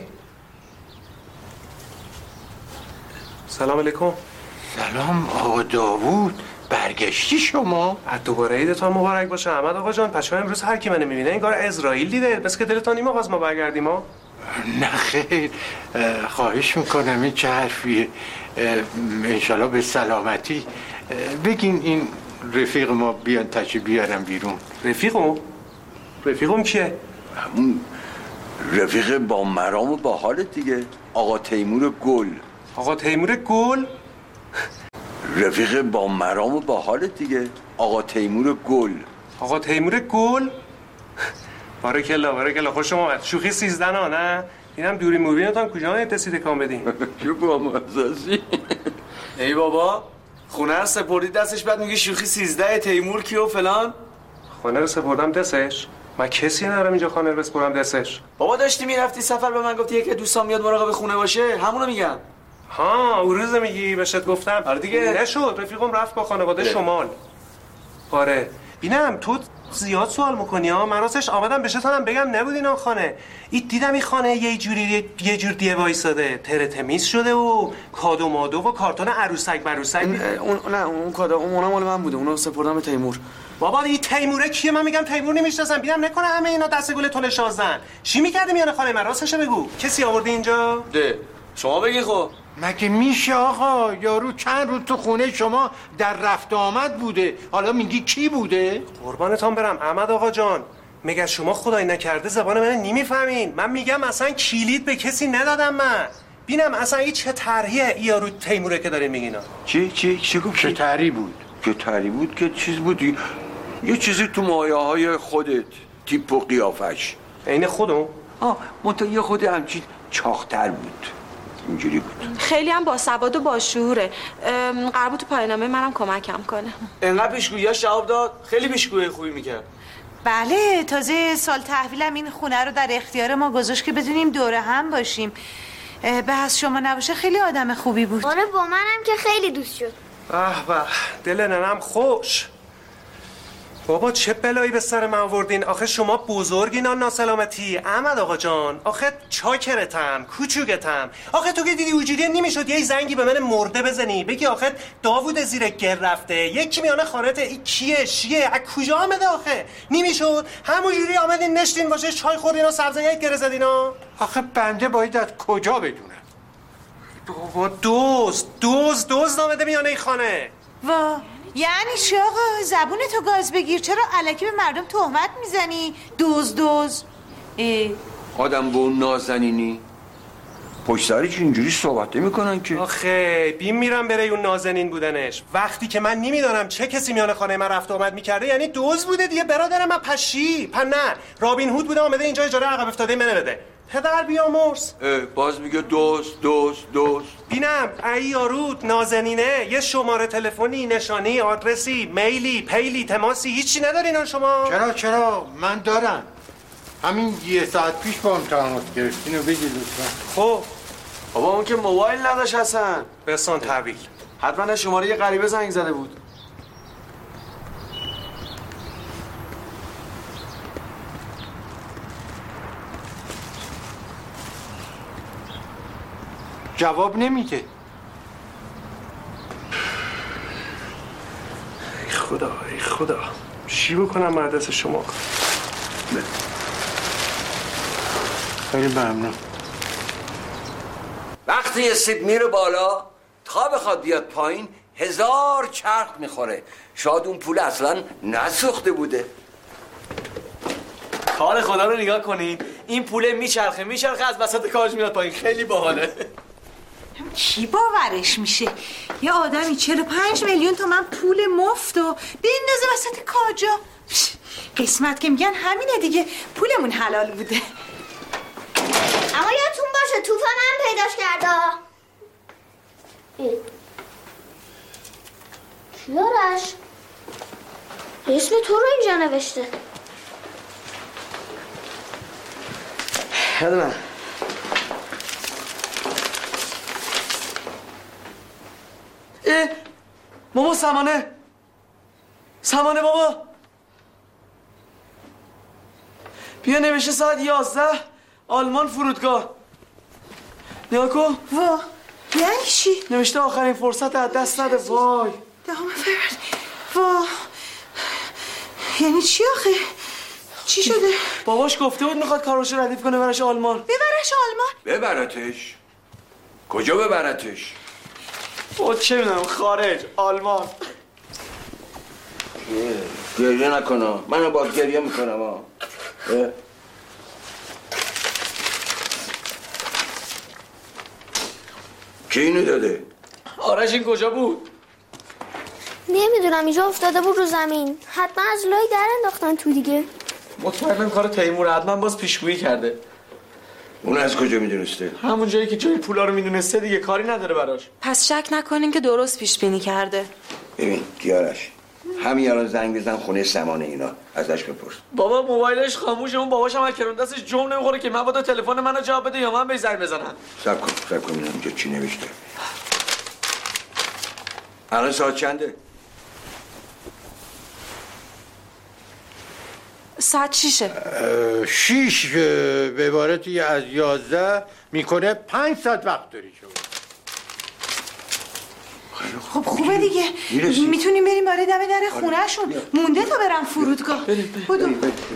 سلام علیکم. سلام آقا داوود، برگشتی شما؟ از دوباره عیدتان مبارک باشه احمد آقا جان. پس امروز هر کی منو میبینه انگار اسرائیل دیده. بس که دلتان نیما خواست ما برگردیم ها. نه خیر، خواهش میکنم. این چه حرفیه؟ انشالله به سلامتی. بگین این رفیق ما بیان تشریف بیارم بیرون. رفیقم؟ رفیقم کیه؟ همون رفیق با مرام و با حالت دیگه، آقا تیمور گل. آقا تیمور گل؟ رفیق با مرام و با حالت دیگه، آقا تیمور گل. آقا تیمور گل؟ بارکالله بارکالله، خوش اومد. شوخی سیزده ها نه؟ اینم دوری موربینتان کجا نتسی تکان بدین؟ چه با مزازی؟ ای بابا خونه رو سپردی دستش، بعد میگه شوخی سیزده تیمور کی و فلان. خونه رو سپردم دستش؟ من کسی ندارم اینجا خانه رو بسپرم دستش. بابا داشتی میرفتی سفر، به من گفتی یکی دوستان میاد مراقب خونه باشه، همونو میگم. ها اون روز میگی بهشت گفتم. آره دیگه. نشد، رفیقم رفت با خانواده شمال. آره بینم تو زیاد سوال میکنی ها. من راستش آمدم بهشتونم بگم نبود اینا خانه. این دیدم این خانه یه جوری یه جور دیه وایساده، تره تمیز شده و کادو مادو و کارتون عروسک مروسک. اون نه اون کادو اونم مال من بوده، اونو سپردم به تیمور. بابا این تیموره کیه؟ من میگم تیمور نمیشناسم. ببینم نکنه همه اینا دست گل تو نشازن. چی میکردی میانه خانه من؟ راستشو بگو. کسی آورده اینجا؟ ده شما بگی خب. مگه میشه آقا؟ یارو چند روز تو خونه شما در رفت آمد بوده، حالا میگی کی بوده؟ قربانتون برم احمد آقا جان، مگه شما خدای نکرده زبان من نمیفهمین؟ من میگم اصلا کلید به کسی ندادم من. بینم اصلا این چه طرحیه یارو تیموره که دارین میگینا؟ چی چی چی گفت؟ چه طرحی بود؟ که طرحی بود که چیز بود، یه چیزی تو مایه های خودت، تیپ و قیافش عین خودم؟ آه منتها یه خود همچین چاق‌تر بود، اینجوری بود. خیلی هم باسواد و باشعوره. قرار بود تو پایانامه منم کمکم کنه. انقدر پیشگویی‌هاش جواب داد، خیلی پیشگویی خوبی میکرد. بله، تازه سال تحویلم این خونه رو در اختیار ما گذاشت که بدونیم دوره هم باشیم. به از شما نباشه خیلی آدم خوبی بود. آره با منم که خیلی دوست شد. به به دل ننم خوش. بابا چه بلایی به سر من آوردین؟ آخه شما بزرگین آن ناسلامتی. احمد آقا جان آخه چاکرتم، کوچوکتم. آخه تو که دیدی وجودی نمیشد یه زنگی به من مرده بزنی بگی آخه داوود زیر گر رفته، یکی میانه خارته این کیه شیه از کجا آمده؟ آخه نمیشد همونجوری آمدین نشتین واسه چای خوردین و سبزه یک گره زدینا؟ آخه بنده باید از کجا بدونم؟ بابا دوست دوست دوست آمده میانه این خانه. وا یعنی چی آقا؟ زبونتو گاز بگیر، چرا الکی به مردم تهمت میزنی؟ دوز دوز آدم به اون نازنینی پشت سرش اینجوری صحبت میکنن که آخه بیم میرم بره اون نازنین بودنش. وقتی که من نمیدانم چه کسی میان خانه من رفت آمد میکرده یعنی دوز بوده دیگه. برادر من پشی پن نه رابین هود بوده آمده اینجا اجاره عقب افتاده منه بده. پدر بیامرز باز میگه دوست دوست دوست. بینم ای یارود نازنینه یه شماره تلفنی، نشانی، آدرسی، میلی، پیلی، تماسی هیچی ندارین شما؟ چرا چرا من دارم. همین یه ساعت پیش با هم تماس گرفتین و بگید لطفا. خب بابا اون که موبایل نداشت حسن. بسان تحویل حتما شماره یه غریبه زنگ زده بود. جواب نمیده. ای خدا ای خدا چی بکنم من دست شما؟ خیلی ممنون. وقتی یه سیب میره بالا تا بخواد بیاد پایین هزار چرخ میخوره. شاید اون پول اصلا نسوخته بوده. کار خدا رو نگاه کنین، این پوله میچرخه میچرخه از وسط کاج میاد پایین. خیلی باحاله. کی باورش میشه یه آدمی چهل و پنج میلیون تومن پول مفت و بندازه وسط کاجا؟ قسمت که میگن همینه دیگه، پولمون حلال بوده. اما یادتون باشه طوفان هم پیداش کرده. کیارش اسم تو رو اینجا نوشته. یاد من اه ماما سمانه سمانه بابا بیا نوشته ساعت یازده آلمان فرودگاه. نیا کن. وا یعنی چی؟ نوشته آخرین فرصت از دست نده. وای دهم فرد. وا یعنی چی آخه؟ چی شده؟ باباش گفته بود میخواد کاراشو ردیف کنه برش آلمان. ببرش آلمان؟ ببرتش؟ کجا ببرتش؟ او چه میدونم خارج آلمان. گریه نکنم من باز گریه میکنم ها. کی اینو داده؟ آرش این کجا بود؟ نمیدونم اینجا افتاده بود رو زمین. حتما از لای در انداختن تو دیگه. مطمئنم کار تیمور حتما باز پیشگویی کرده. اون از کجا میدونسته؟ همون جایی که جای پولا رو میدونسته دیگه کاری نداره براش. پس شک نکنین که درست پیش بینی کرده. ببین کیارش همین الان زنگ بزن خونه سمانه اینا ازش بپرس. بابا موبایلش خاموشه، اون باباش هم از کرون دستش جم نمیخوره که من باید تلفن منو جواب بده یا من بهش زنگ بزنم. صبر کن صبر کن ببینم اینجا چی نوشته. الان ساعت چنده؟ ساعت شیشه. شیش به عبارتی از یازده میکنه پنج ساعت وقت داری شما. خب خوبه دیگه، میتونیم بریم آره دم در خونه شون. مونده تا برم فرودگاه. بودو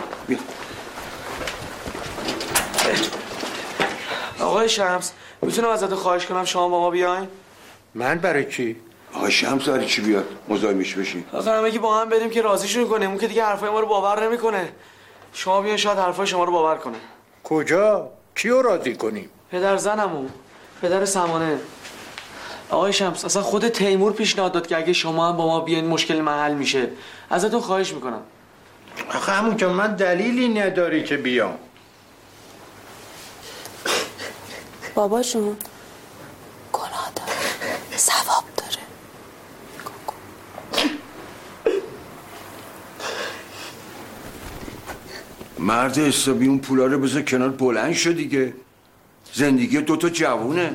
آقای شمس میتونم ازت خواهش کنم شما با ما بیاین؟ من برای چی؟ آقای شمس برای چی بیاد؟ مزاحمش بشین. آخه همه که با هم بریم که راضیشون کنیم، اون که دیگه حرفای ما رو باور نمیکنه. شما بیاین شاید حرفای شما رو باور کنه. کجا؟ کیو راضی کنیم؟ پدر زنمو، پدر سمانه. آقای شمس اصلا خود تیمور پیشنهاد داد که اگه شما هم با ما بیاین مشکل محل میشه. ازتون خواهش میکنم. آخه همون که من دلیلی نداری که بیام. باباشون گناه داره، ثواب داره. مرد حسابی اون پولا رو بذار کنار، بلند شو دیگه. زندگی دوتا جوونه.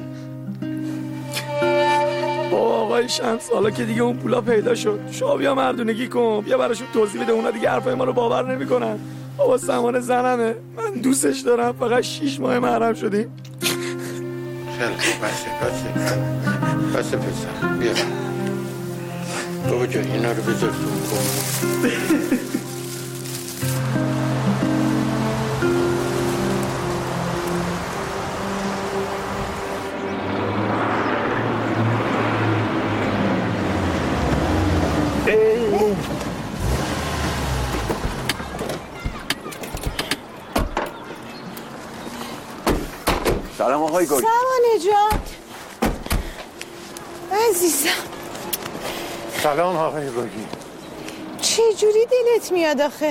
بابا آقای شمس حالا که دیگه اون پولا پیدا شد، شما بیا مردونگی کن، بیا براشون توضیح بده. اونا دیگه حرفای ما رو باور نمیکنن. بابا سامان زنمه، من دوستش دارم، فقط شیش ماه محرم شدیم. خیلی بسه بسه بسه پسر بیا بابا جا اینا رو بذار تو کن. سلام آقای گل. سلام جان عزیزم. سلام آقای گلی. چه جوری دلت میاد آخه؟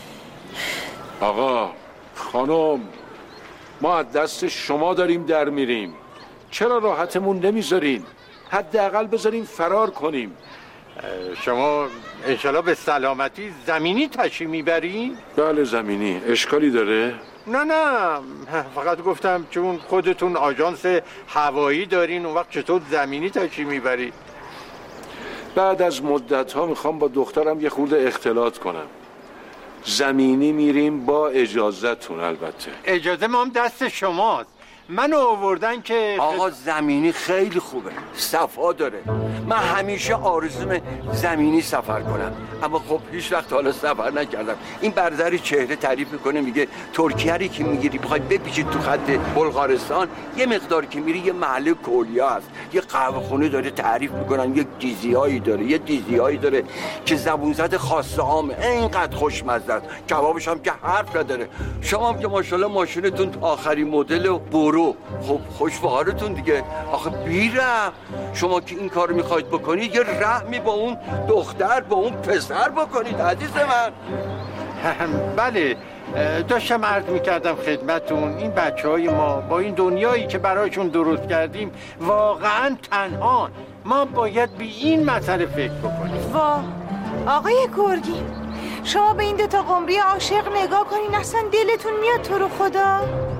آقا خانم، ما از دست شما داریم در میریم، چرا راحتمون نمیذارین؟ حداقل بذارین فرار کنیم. شما انشالله به سلامتی زمینی تشریف میبرین؟ بله زمینی. اشکالی داره؟ نه نه، فقط گفتم چون خودتون آژانس هوایی دارین اون وقت چطور زمینی تشریف میبرید؟ بعد از مدت ها میخوام با دخترم یه خورده اختلاط کنم. زمینی میریم با اجازهتون. البته اجازه ما هم دست شماست. منو آوردن که آقا زمینی خیلی خوبه، صفا داره. من همیشه آرزوم زمینی سفر کنم، اما خب هیچ وقت حالا سفر نکردم. این برادر چهره تعریف میکنه، میگه ترکیه رو که میگیری بخوای بپیچید تو خط بلغارستان، یه مقدار که میری یه محله کولیا هست، یه قهوه خونه داره، تعریف میکنن یک دیزیایی داره، یه دیزیایی داره که زبون زد خاص عامه، اینقدر خوشمزه است، کبابش هم که حرف نداره. شما هم که ماشاءالله ماشینتون آخرین مدل و برو، خب خوش به حالتون دیگه. آخه بیرم شما که این کارو میخواید بکنید، یه رحمی با اون دختر با اون پسر بکنید عزیز من. بله داشتم عرض میکردم خدمتون، این بچه های ما با این دنیایی که برایشون درست کردیم واقعا تنها. ما باید به این مسئله فکر بکنیم. واه آقای گرگی، شما به این دوتا قمری عاشق نگاه کنین، اصلا دلتون میاد تو رو خدا.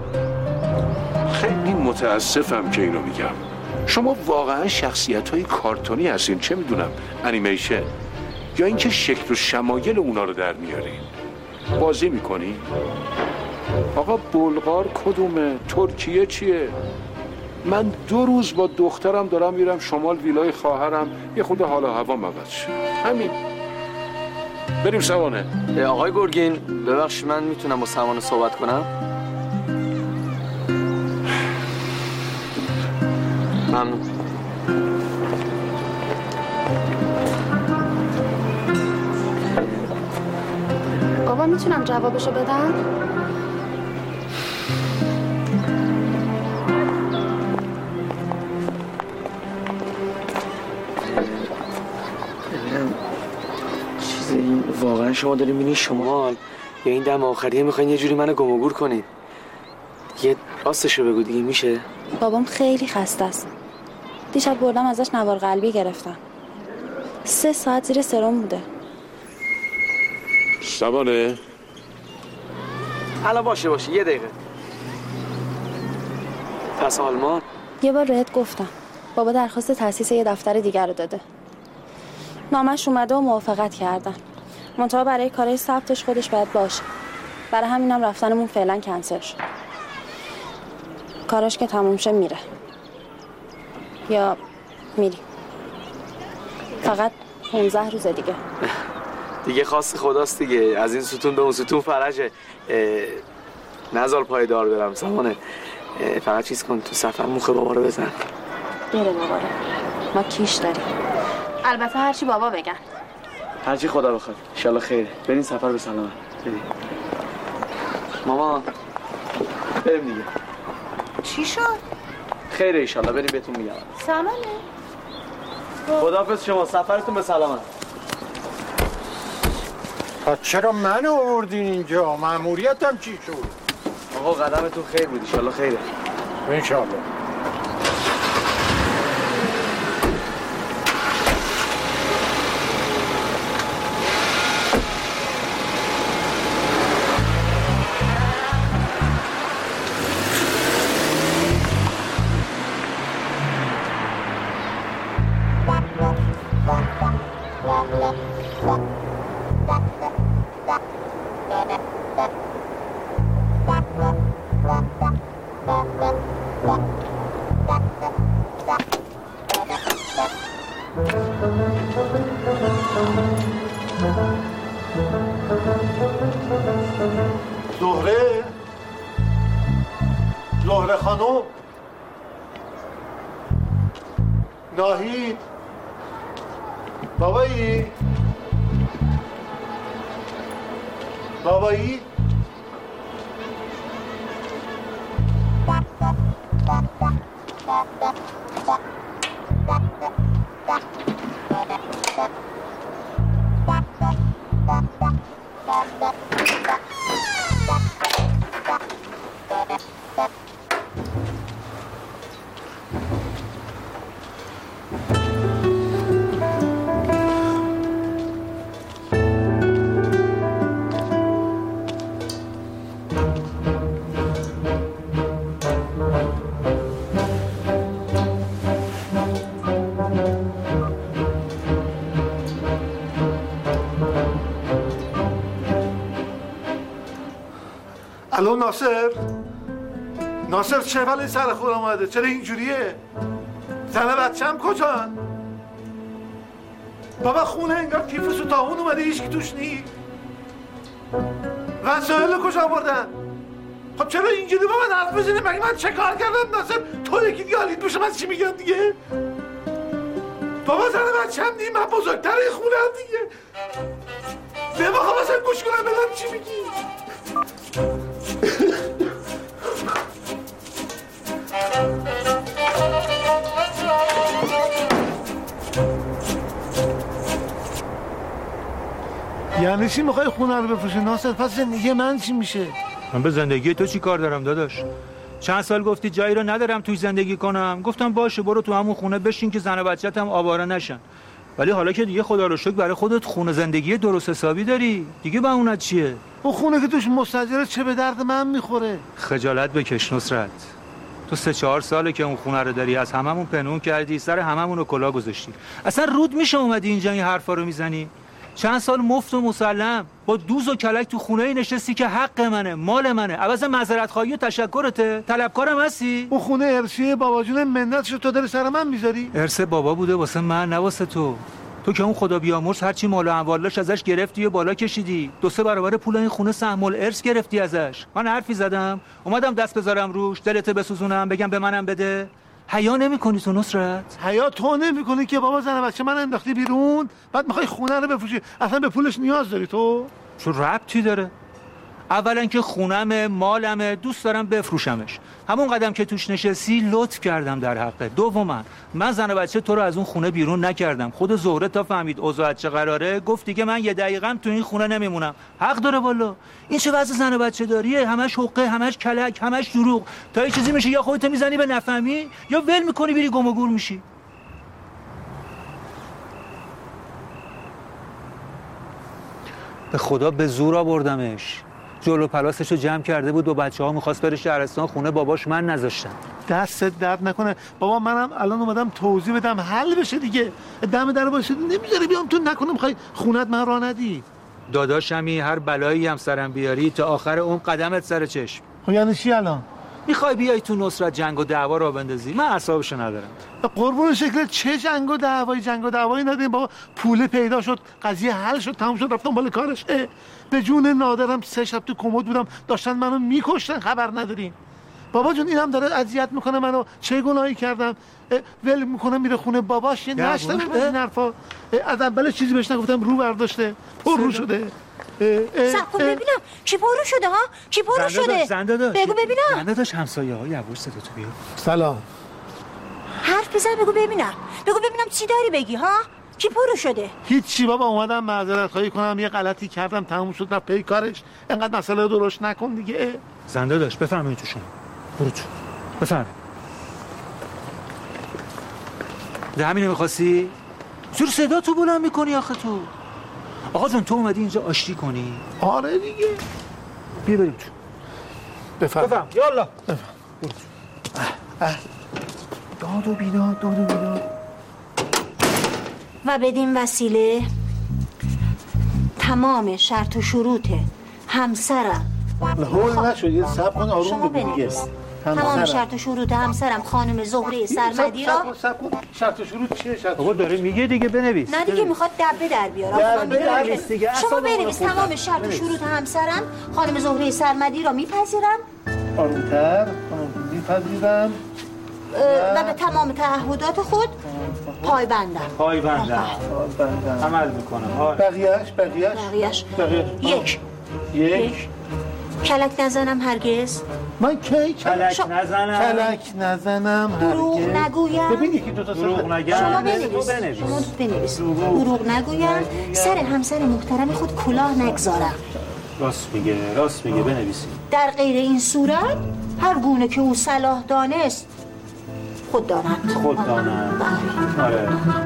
خیلی متاسفم که اینو میگم. شما واقعا شخصیت های کارتونی هستین، چه میدونم انیمیشن، یا اینکه شکل و شمایل اونا رو در میارین. بازی میکنین؟ آقا بلغار کدومه؟ ترکیه چیه؟ من دو روز با دخترم دارم میرم شمال ویلای خواهرم، یه خود حال و هوا عوض شه. همین. بریم سوانه. آقای گرگین ببخشید من میتونم با سوانه صحبت کنم؟ ممنون. بابا میتونم جوابشو بدم؟ چیزی این واقعا شما دارین میرین شمال یا این دم آخریه میخواین یه جوری منو گم و گور کنید؟ یه راستشو بگو دیگه میشه؟ بابام خیلی خسته است. دیشب بردم ازش نوار قلبی گرفتم. سه ساعت زیر سرم بوده. شبانه؟ الان باشه باشه یه دقیقه. پس آلمان؟ یه بار بهت گفتم بابا درخواست تأسیس یه دفتر دیگر رو داده. نامش اومده و موافقت کردن. منتها برای کارهای ثبتش خودش باید باشه. برای همینم رفتنمون فعلا کنسل شد. کارش که تموم شه میره یا میری. فقط پونزده روز دیگه. دیگه خواست خداست دیگه. از این ستون به اون ستون فرجه. نزار پایدار برم سامانه. فقط چیز کن تو سفر موخ بابا رو بزن. بره بابا رو. ما کیش داریم. البته هرچی بابا بگن. هرچی خدا بخواد. انشالله خیره. برین سفر به سلامت. بریم. ماما بریم دیگه. چی شد؟ خیره انشالله. بریم بهتون میگم. سامانه. خداحافظ شما. سفرتون به سلامت. چرا من آوردین اینجا؟ مأموریتم چی شد؟ آقا قدمتون خیر بود. انشالله خیره. انشالله. زهره زهره خانم ناهید بابایی بابایی الو ناصر ناصر چه ولی سر خود آمده؟ چرا اینجوریه؟ زن بچه‌م کجان؟ بابا خونه انگار تیفوس و طاعون اومده هیچ کی توش نی. وسایل کجا بردن؟ خب چرا اینجوری با من حرف بزنی؟ مگه من چه کار کردم ناصر؟ تو یکی دیگه حالیت بشه من چی میگم دیگه؟ بابا زن بچه‌م نی، من بزرگتر این خونه هم دیگه. به بخوام اصلا گوش کنم بدم چی میگی؟ یعنی چی میخوای خونه رو بفروشی ناصر؟ پس زندگی من چی میشه؟ من به زندگی تو چی کار دارم داداش؟ چند سال گفتی جایی رو ندارم توی زندگی کنم، گفتم باشه برو تو همون خونه بشین که زن و بچه‌ت هم آواره نشن. ولی حالا که دیگه خدا رو شکر برای خودت خونه زندگی درست حسابی داری، دیگه به اونت چیه؟ اون خونه که توش مستاجره چه به درد من میخوره؟ خجالت بکش نصرت. تو سه چهار ساله که اون خونه رو داری، از هممون پنهون کردی، سر هممون رو کلا گذاشتی. اصلا رود میشه اومدی اینجا این حرفا رو میزنی؟ چند سال مفت و مسلم با دوز و کلک تو خونه نشستی که حق منه، مال منه، عوض معذرت خواهی و تشکرته، طلبکارم هستی؟ اون خونه ارثی بابا جون منتشو تو داری سر من میذاری؟ ارث بابا بوده واسه من نه واسه تو. تو که اون خدا بیامرز هرچی مال و اموالش ازش گرفتی و بالا کشیدی، دو سه برابر پول این خونه سهم الارث گرفتی ازش. من حرفی زدم؟ اومدم دست بذارم روش، دلت بسوزونم، بگم به منم بده؟ حیا نمی‌کنی تو نصرت؟ حیا تو نمی‌کنی که بابا زن بچه من انداختی بیرون، بعد می‌خوای خونه رو بفروشی، اصلا به پولش نیاز داری تو؟ چه ربطی داره؟ اولا که خونمه، مالمه، دوست دارم بفروشمش. همون قدم که توش نشستی لطف کردم در حقه. دوما من زن و بچه تو رو از اون خونه بیرون نکردم. خود زهره تا فهمید اوضاع چه قراره گفت دیگه من یه دقیقه‌ام تو این خونه نمیمونم. حق داره والا. این چه وضع زن و بچه داریه؟ همش حقه، همش کلک، همش دروغ. تا یه چیزی میشه یا خودت میزنی به نفهمی یا ول میکنی بری گم و گور میشی. به خدا به زور آوردمش. جلو پلاسشو جمع کرده بود و بچه ها میخواست بره شهرستان، خونه باباش من نذاشتم. دستت درد نکنه بابا، منم الان اومدم توضیح بدم حل بشه دیگه. دم در واسه نمیذاره بیام تو، نکنه میخوای خونت من راه ندی. داداشمی هر بلایی هم سرم بیاری تا آخر اون قدمت سر چشم. خب یعنی چی الان؟ میخوای بیای تو نصرت جنگ و دعوا را بندازی؟ من اعصابشو ندارم. قربون شکل چه جنگ و دعوایی جنگ و دعوایی نداریم بابا. پول پیدا شد، قضیه حل شد، تموم شد، رفتم بالا کارش. به جون نادرم سه شب تو کمد بودم، داشتن منو میکشتن، خبر نداریم. بابا جون اینم داره اذیت میکنه منو. چه گناهی کردم؟ ول میکنه میره خونه باباش. یه نشتم این حرفا. از اول چیزی بهش نگفتم، رو برداشته، پر رو شده. سب کن ببینم چی پرو شده ها؟ چی پرو شده؟ زنده داشت بگو ببینم. زنده داشت همسایه ها. یواش صدا تو بیار. سلام. حرف بزن بگو ببینم. بگو ببینم چی داری بگی ها؟ چی پرو شده؟ هیچی بابا، اومدم معذرت خواهی کنم، یه غلطی کردم، تموم شد، رفت پی کارش. انقدر مسئله درست نکن دیگه. زنده داشت بفرمایید تو شما. برو تو. بفرمایید. ده همینو می‌خواستی؟ چرا صدا تو بلند می‌کنی آخه تو؟ آقا جون تو اومدی اینجا آشتی کنی؟ آره دیگه. بیا بریم تو. بفرم بفرم یالا. بفرم. داد و بیداد داد و بیداد. و بدین وسیله تمام شرط و شروط همسرم هول نشد، یه صبر کن آروم بگو دیگه. تمام شرط و شروط همسرم خانم زهره سرمدی را. صبر کن شرط و شروط چیه؟ شرط آقا داره میگه دیگه بنویس. نه دیگه میخواد دبه در بیاره. بنویس دیگه. شما بنویس تمام شرط و شروط همسرم خانم زهره سرمدی را میپذیرم. آرومتر. میپذیرم. و به تمام تعهدات خود پایبندم. پایبندم. عمل میکنم. بقیهش بقیهش بقیهش بقیهش یک یک کلک نزنم هرگز. من کی کلک نزنم کلک نزنم هرگز. دروغ نگویم. ببین یکی دو تا دروغ نگم. شما بنویس. شما بنویس. دروغ نگویم. سر همسر محترم خود کلاه نگذارم. راست میگه راست میگه بنویسی. در غیر این صورت هر گونه که او صلاح دانست خود داند. خود داند. آره.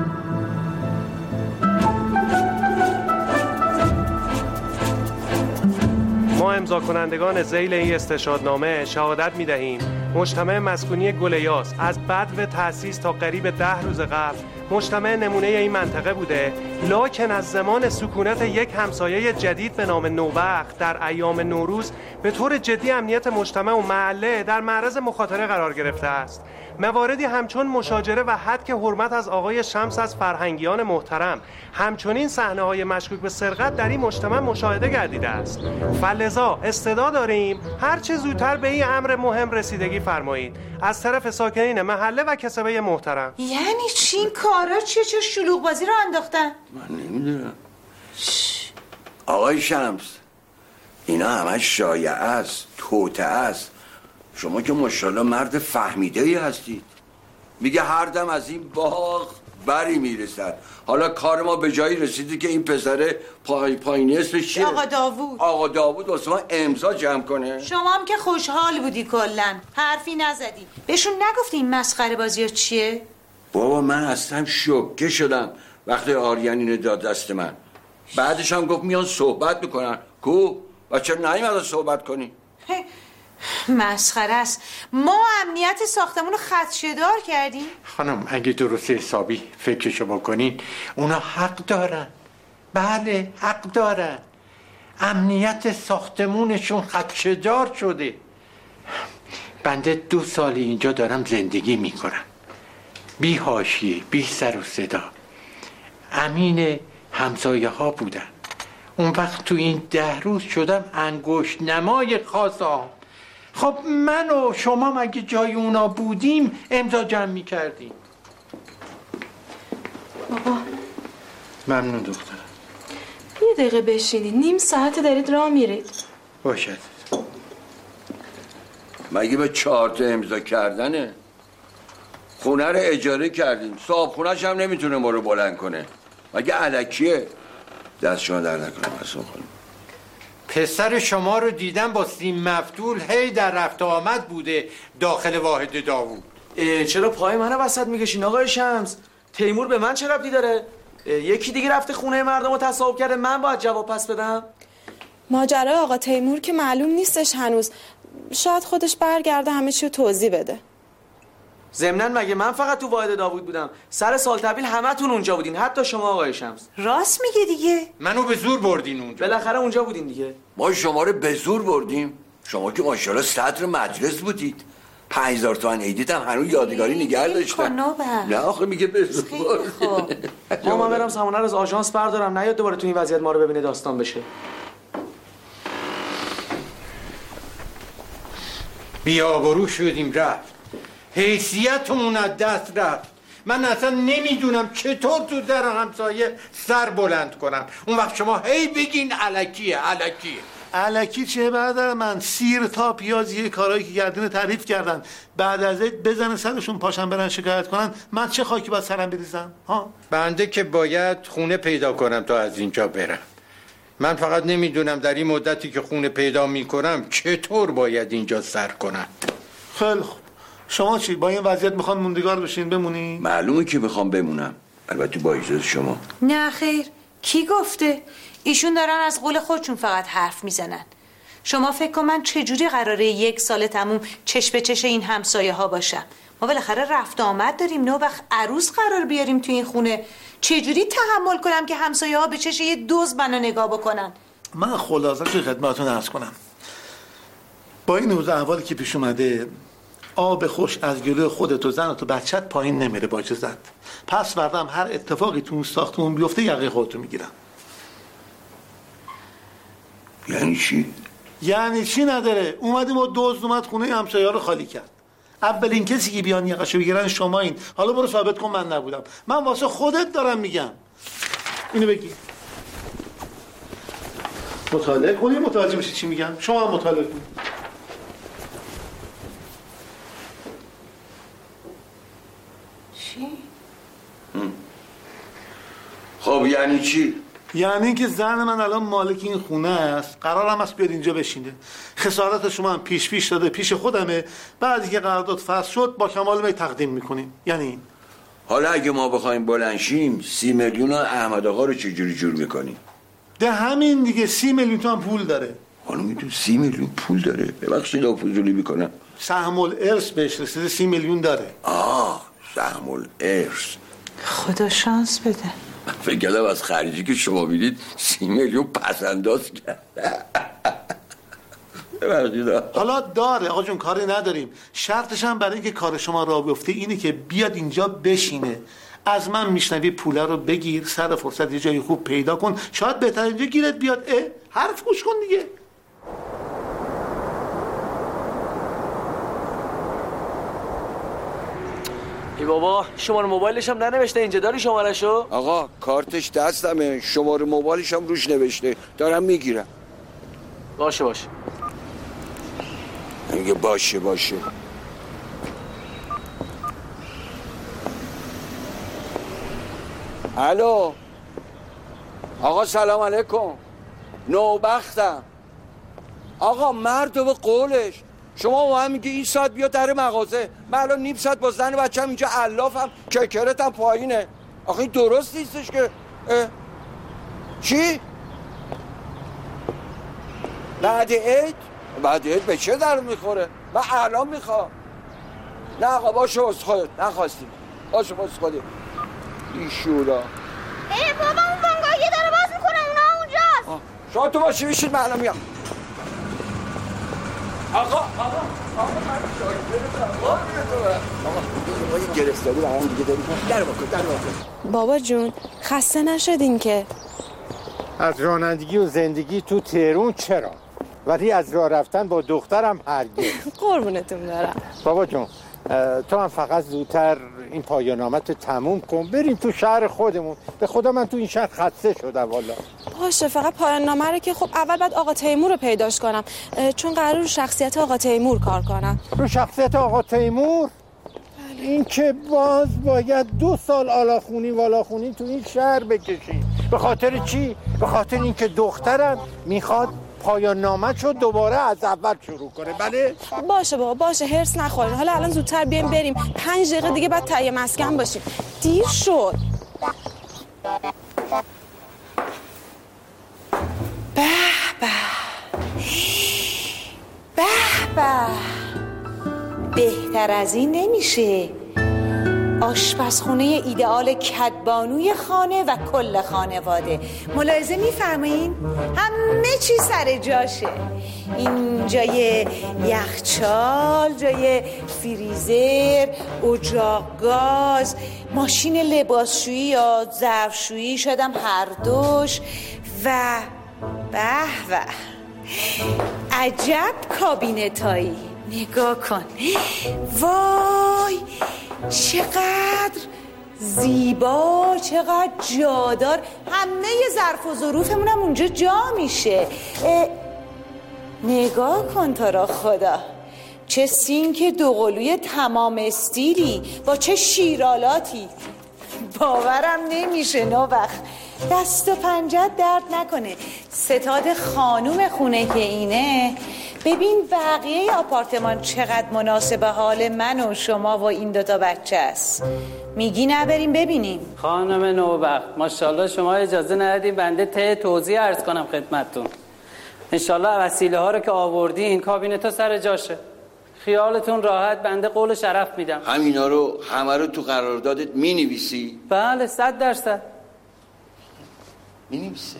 ما امضا کنندگان ذیل این استشهادنامه شهادت می‌دهیم مجتمع مسکونی گلیاس از بدو تأسیس تا قریب ده روز قبل مجتمع نمونه این منطقه بوده، لکن از زمان سکونت یک همسایه جدید به نام نوبخت در ایام نوروز به طور جدی امنیت مجتمع و محله در معرض مخاطره قرار گرفته است. مواردی همچون مشاجره و حد حرمت از آقای شمس از فرهنگیان محترم، همچنین صحنه‌های مشکوک به سرقت در این مجتمع مشاهده گردیده است. فلذا استدعا داریم هر چه زودتر به این امر مهم رسیدگی فرمایید از طرف ساکنین محله و کسبه محترم. یعنی چی این کارا چیه؟ چه شلوغ بازی رو انداختن؟ من نمیدونم. آقای شمس اینا همش شایعه است، توطئه است. شما که ماشاءالله مرد فهمیده ای هستید. میگه هر دم از این باغ بری میرسد. حالا کار ما به جایی رسیده که این پسر پای پایینی اسمش چیه؟ آقا داوود. آقا داوود واسه ما امضا جمع کنه. شما هم که خوشحال بودی کلن، حرفی نزدی. بهشون نگفتی این مسخره بازی ها چیه؟ بابا من اصلا شوکه شدم وقتی آریان اینو داد دست من. بعدش هم گفت میان صحبت میکنن. کو؟ و چرا نیومدن صحبت کنی؟ مسخره است. ما امنیت ساختمون رو خدشه‌دار کردیم. خانم اگه درست حسابی فکرشو بکنین اونا حق دارن. بله حق دارن. امنیت ساختمونشون خدشه‌دار شده. بنده دو سال اینجا دارم زندگی میکنم، بی حاشیه بی سر و صدا، امین همسایه ها بودن. اون وقت تو این ده روز شدم انگشت نمای خاصام. خب من و شما مگه جای اونا بودیم امضا جمع میکردیم؟ بابا ممنون دخترم. یه دقیقه بشینید، نیم ساعت دارید راه میرید. باشد. مگه به چهار تا امضا کردنه؟ خونه رو اجاره کردیم، صاحب خونه‌ش هم نمیتونه ما رو بلند کنه. مگه الکیه؟ دست شما در نکنم اصلا خانم. پسر شما رو دیدم با سیم مفتول هی در رفت آمد بوده داخل واحد داوود. چرا پای منو وسط میکشین آقای شمس؟ تیمور به من چه ربطی داره؟ یکی دیگه رفته خونه مردم رو تصاحب کرده، من باید جواب پس بدم؟ ماجرای آقا تیمور که معلوم نیستش هنوز، شاید خودش برگرده همه چی رو توضیح بده. ضمناً مگه من فقط تو واحد داوود بودم؟ سر سال تحویل همتون اونجا بودین، حتی شما آقای شمس. راست میگه دیگه. منو به زور بردین اونجا. بالاخره اونجا بودین دیگه. ما شما رو به زور بردیم؟ شما که ماشاءالله صدر مجلس بودید. پنج هزار تومن عیدیت هم هنوز یادگاری نگه داشتن. نه آخه میگه به زور بردیم. ما من برم سمانه رو از آژانس بردارم، نیاد دوباره تو این وضعیت ما رو ببینه داستان بشه. بی‌آبرو شدیم رفت، حیثیتمون از دست رفت. من اصلا نمیدونم چطور تو در همسایه سر بلند کنم. اون وقت شما هی بگین الکیه الکیه. الکی چه برادر من؟ سیر تا پیازی کارهایی که گردین تعریف کردن بعد از عید بزنه سرشون پاشن برن شکایت کنن، من چه خاکی باید سرم بریزم؟ ها بنده که باید خونه پیدا کنم تا از اینجا برم. من فقط نمیدونم در این مدتی که خونه پیدا میکنم چطور باید اینجا سر کنم. خیلی خوب، شما چی؟ با این وضعیت میخوان موندگار بشین بمونی؟ معلومه که میخوام بمونم، البته با اجازه شما. نه خیر، کی گفته؟ ایشون دارن از قول خودشون فقط حرف میزنن. شما فکر کن من چجوری قراره یک سال تموم چش به چش این همسایه ها باشم؟ ما بالاخره رفت آمد داریم، نه وقت عروس قرار بیاریم تو این خونه. چجوری تحمل کنم که همسایه ها به چش یه دوز منو نگاه بکنن؟ من خلاصش خدمتتون عرض کنم، با این اوضاع احوالی که پیش اومده آب خوش از گلوی خودت و زنت و بچت پایین نمیره با اجازت. پس فردام هر اتفاقی تو اون ساختمون بیفته یقه خودتو میگیرم. یعنی چی؟ یعنی چی نداره؟ اومدیم و دزد اومد خونه همسایه‌ها رو خالی کرد. اولین کسی که بیان یقه‌شو بگیرن شما این. حالا برو ثابت کن من نبودم. من واسه خودت دارم میگم. اینو بگی. مطالعه کنی متوجه میشی چی میگم. شما هم مطالعه کن. چی؟ خب یعنی چی؟ یعنی اینکه زن من الان مالک این خونه است، قرارم است بیاد اینجا بشینه. خسارت شما هم پیش پیش داده پیش خودمه، بعد که قرارداد فسخ شد با کمال می تقدیم میکنیم. یعنی این. حالا اگه ما بخوایم بلنشیم سی میلیون احمد آقا رو چجوری جور میکنیم؟ ده همین دیگه، سی میلیون تومن پول داره. حالا میدون سی میلیون پول داره؟ ببخشید آقا فضولی میکنم. سهم الارث بهش رسیده، سی میلیون داره. آه سهم الارث. خدا شانس بده. فکر کردم از خریجی که شما میدید سی میلیون پس انداز کرد. حالا داره آقا جون، کاری نداریم. شرطش هم برای اینکه کار شما راه بیفته اینه که بیاد اینجا بشینه. از من میشنوی پوله رو بگیر، سر فرصت یه جای خوب پیدا کن، شاید بهتر اینجا گیرت بیاد. اه حرف گوش کن دیگه. ای بابا شماره موبایلش هم ننوشته اینجا، داری شماره‌شو؟ آقا کارتش دستمه، شماره موبایلش هم روش نوشته، دارم میگیرم. باشه باشه. میگه باشه باشه. الو آقا سلام علیکم. نوبختم آقا، مرد به قولش. شما با هم میگه این ساعت بیا در مغازه، من الان نیم ساعت با زن بچه‌م اینجا علافم، ککرتم پایینه. آخه این درست نیستش که. اه. چی؟ بعد عید؟ بعد عید به چه در میخوره؟ من الان میخوام. نه آقا باشه باز خودت نخواستیم. باشه باز خودت ایشورا. ای بابا اون بانگاه یه داره باز میکنه، اونا اونجاست. شما تو باشی بشید من الان میام. آقا آقا آقا من شاکرتم. آقا ما یه گرفتاری با هم دیگه داریم. در واکن در واکن. بابا جون خسته نشدین که؟ از رانندگی و زندگی تو تهران چرا؟ ولی از راه رفتن با دخترم هرگز. قربونتون برم. بابا جون تو هم فقط زودتر این پایانامت رو تموم کن، بریم تو شهر خودمون. به خدا من تو این شهر خسته شدم والا. باشه فقط پایان نامه رو که خب اول بعد آقا تیمور رو پیداش کنم، چون قرار رو شخصیت آقا تیمور کار کنم. رو شخصیت آقا تیمور؟ این که باز باید دو سال آلاخونی والاخونی تو این شهر بکشی. به خاطر چی؟ به خاطر اینکه دخترم میخواد پایان نامه شو دوباره از اول شروع کنه. بله باشه بابا باشه، هرس نخورین. حالا الان زودتر بیایم بریم، پنج دقیقه دیگه بعد تهیه مسکن باشیم، دیر شد. به به به به، بهتر از این نمیشه. آشپزخونه ایدئال کدبانوی خانه و کل خانواده. ملاحظه می‌فرمایین؟ همه چی سر جاشه. این جای یخچال، جای فریزر، اجاق گاز، ماشین لباسشویی یا ظرفشویی، شاید هم هر دوش و به به عجب کابینتایی. نگاه کن، وای چقدر زیبا، چقدر جادار. همه ظرف و ظروفمون هم اونجا جا میشه. نگاه کن تو را خدا، چه سینک دوقلوی تمام استیلی با چه شیرالاتی. باورم نمیشه نوبخت. دست و پنجت درد نکنه. ستاد خانوم خونه که اینه. ببین بقیه آپارتمان چقدر مناسب حال من و شما و این دوتا بچه است. میگی نبریم ببینیم؟ خانم نوبخت ماشاءالله شما اجازه ندید بنده ته توضیح عرض کنم خدمتتون. انشالله وسیله ها رو که آوردی این کابینت ها سر جاشه. خیالتون راحت، بنده قول شرف میدم. همینا رو همه رو تو قراردادت مینویسی؟ بله صد درصد مینویسی.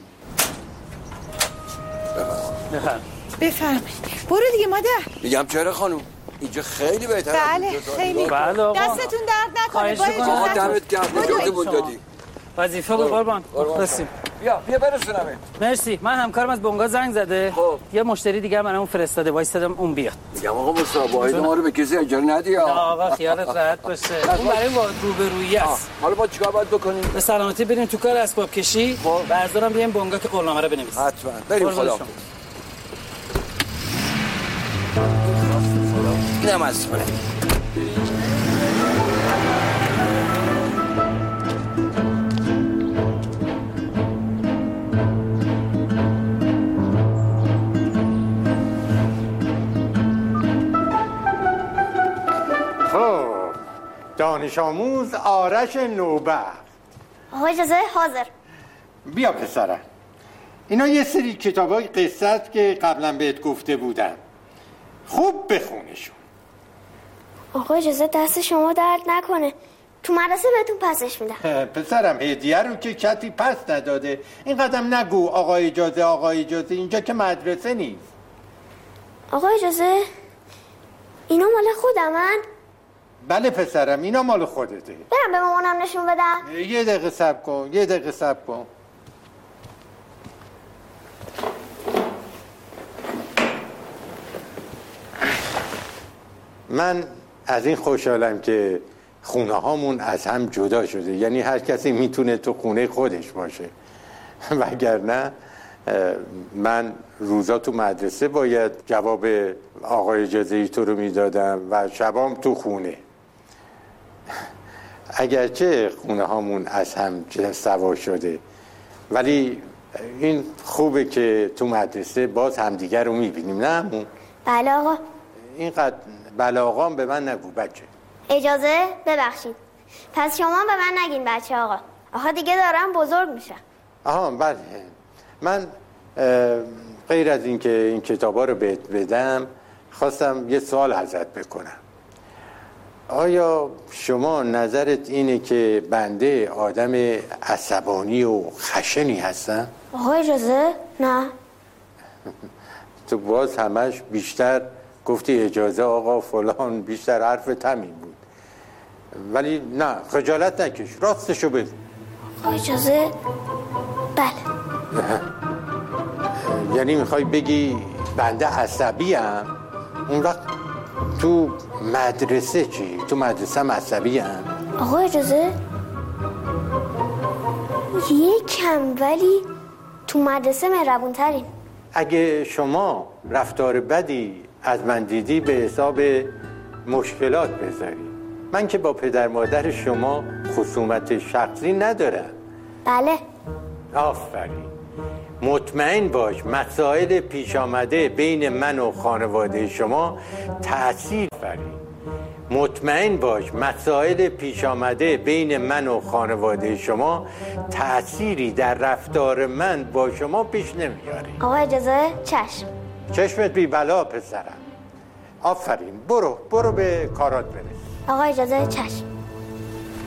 بفرم بفرمایید. برو دیگه مادر. میگم چرا خانوم؟ اینجا خیلی بهتره. بله خیلی. بله آقا. دستتون درد نکنه. با آقا دمت گرم. اجازه دادی. وظیفه بود قربان. برسیم. بیا بیا برسونم. مرسی. من همکارم از بنگاه زنگ زده. خب یه مشتری دیگه برامون فرستاده. وایسادم اون بیاد. میگم آقا مصاحبه ما رو به کسی اجازه ندی. آقا خیالت راحت باشه. اون برای با روبرویی است. حالا با چیکار باید بکنیم؟ به سلامتی بریم تو کار اسباب کشی. بردارم بیایم بنگاه که قولنامه رو بنویسیم. حتما. بریم خدا. نماز خونه. خب دانش آموز آرش نوبخت. آقا اجازه حاضر. بیا پسرم، اینا یه سری کتابای قصه است که قبلا بهت گفته بودم، خوب بخونشون. آقا اجازه دست شما درد نکنه، تو مدرسه بهتون پسش میدم. پسرم هدیه رو که کسی پس نداده، این قدم نگو آقا اجازه آقا اجازه، اینجا که مدرسه نیست. آقا اجازه اینا مال خودمن؟ بله پسرم اینا مال خودته. برم به مامانم نشون بدم؟ یه دقیقه صبر کن یه دقیقه صبر کن. من از این خوشحالم که خونه هامون از هم جدا شده، یعنی هر کسی میتونه تو خونه خودش باشه، وگرنه من روزا تو مدرسه باید جواب آقای اجازه ای تو رو میدادم و شبام تو خونه. اگرچه خونه هامون از هم سوا شده، ولی این خوبه که تو مدرسه باز همدیگر رو میبینیم. نه همون؟ بله آقا. اینقدر بله آقام به من نگو بچه. اجازه ببخشید، پس شما به من نگین بچه آقا. آقا دیگه دارم بزرگ میشم. آها بله. من غیر از این که این کتابا رو بهت بدم خواستم یه سوال ازت بکنم. آیا شما نظرت اینه که بنده آدم عصبانی و خشنی هستم؟ آقا اجازه؟ نه. تو باز همش بیشتر گفتی اجازه آقا فلان، بیشتر حرف تمیم بود، ولی نه خجالت نکش، راستشو بگو. آقا اجازه؟ بله. یعنی میخوای بگی بنده عصبی ام؟ اون وقت تو مدرسه چی؟ تو مدرسه هم عصبی ام؟ آقا اجازه؟ یکم، ولی تو مدرسه مهربون ترین. اگه شما رفتار بدی از من دیدی به حساب مشکلات بذاری، من که با پدر مادر شما خصومت شخصی ندارم. بله. آفرین. مطمئن باش مسائل پیش آمده بین من و خانواده شما تأثیر فرید. مطمئن باش مسائل پیش آمده بین من و خانواده شما تأثیری در رفتار من با شما پیش نمیاره. آقا اجازه؟ چشم. چشمت بی بلا پسرم. آفرین. برو برو به کارات برس. آقا اجازه؟ چشم.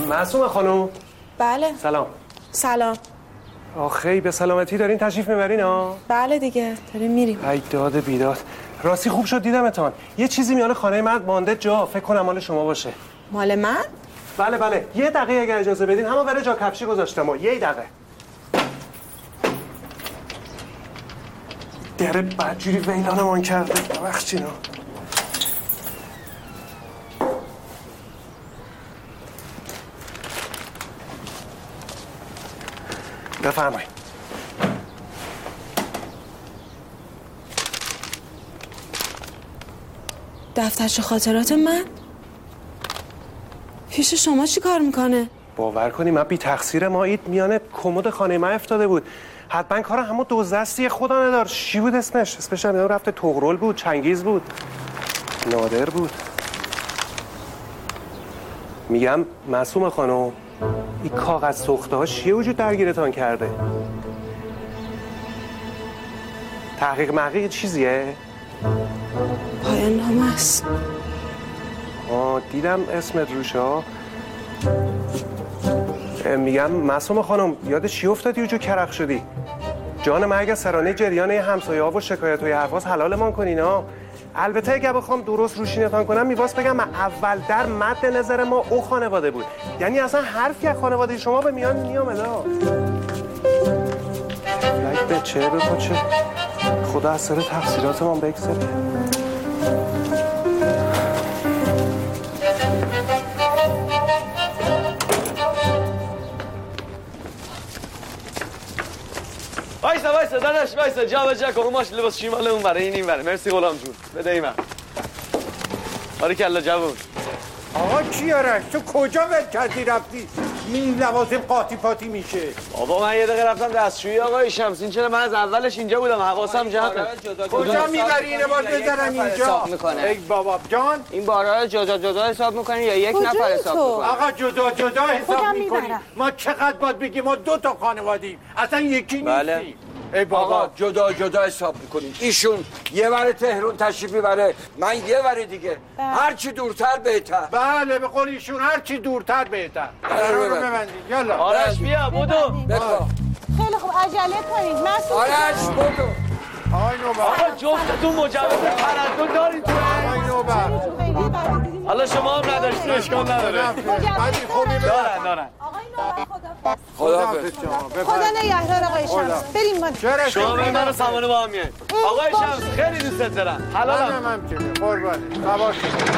معصومه خانم. بله. سلام. سلام. آخی به سلامتی دارین تشریف میبرین ها؟ بله دیگه داریم میریم. ای داد بیداد. راستی خوب شد دیدمتان. یه چیزی میان خانه من مانده جا، فکر کنم مال شما باشه. مال من؟ بله بله. یه دقیقه اگه اجازه بدین همون بره جا کفشی گذاشتم. یه دقیقه. در بدجوری ویلانمان کرده. ببخشید. بفرمایید. دفترچه خاطرات من؟ پیش شما چی کار میکنه؟ باور کنی من بی تقصیر ما اید میانه کمد خانه من افتاده بود. حتما کار همون دزدستی خدا ندار. چی بود اسمش؟ اسمش هم رفته طغرل بود، چنگیز بود، نادر بود. میگم معصومه خانم این کاغذ سوخته ها چیه وجود درگیرتان کرده؟ تحقیق محقیق چیزیه؟ پایان نامه است. آه دیدم اسمت روشه ها. میگم معصومه خانم یاد چی افتادی وجود کرخ شدی؟ جان من اگه سرانه جریان همسایه ها و شکایت های حرفاز حلالمان کنین ها. البته اگه بخوام درست روشینتان کنم میواس بگم من اول در مد نظر ما او خانواده بود. یعنی اصلا حرفی از خانواده شما به میان نیامده ها. یک به چه به چه خدا از سر تقصیرات ما بگذره. وایسا وایسا داداش وایسا جا به جا کن. اون ماشین لباس شیمال اون بره این این بره. مرسی غلام جون. بده ای من. باریکلا جوون. آقا کیارش تو کجا ول کردی رفتی؟ این لوازم قاطی پاتی میشه. بابا من یه دقیقه رفتم دستشویی آقای شمس. این چرا من از اولش اینجا بودم حواسم جمعه. کجا میبری اینو باز بذارن اینجا؟ ای بابا جان این بارا رو جدا جدا حساب میکنی یا یک نفر حساب میکنی؟ آقا جدا جدا حساب میکنی. ما چقدر باید بگیم ما دو تا خانوادیم اصلا یکی نیستیم. بله. ای بابا جدا جدا حساب میکنیم. ایشون یه ور تهران تشریف میبره من یه ور دیگه. هر چی دورتر بهتر. بله به قول ایشون هر چی دورتر بهتر. رو ببندید یالا. آرش بیا بودو. بپا. خیلی خوب عجله کنید. مسعود آرش بودو. آی نوبر. آقا جفتتون مجوز تردد دارید. آی نوبر. حالا شما هم نداشتید اشکال نداره. بعدی خوبی دارن دارن. خدا خدا نگهدار آقای شمس. بریم ما. شما به منو سامانه با هم میایید. آقای شمس خیلی دوستت دارم. حلالم. منم همچنین. قربان. سوار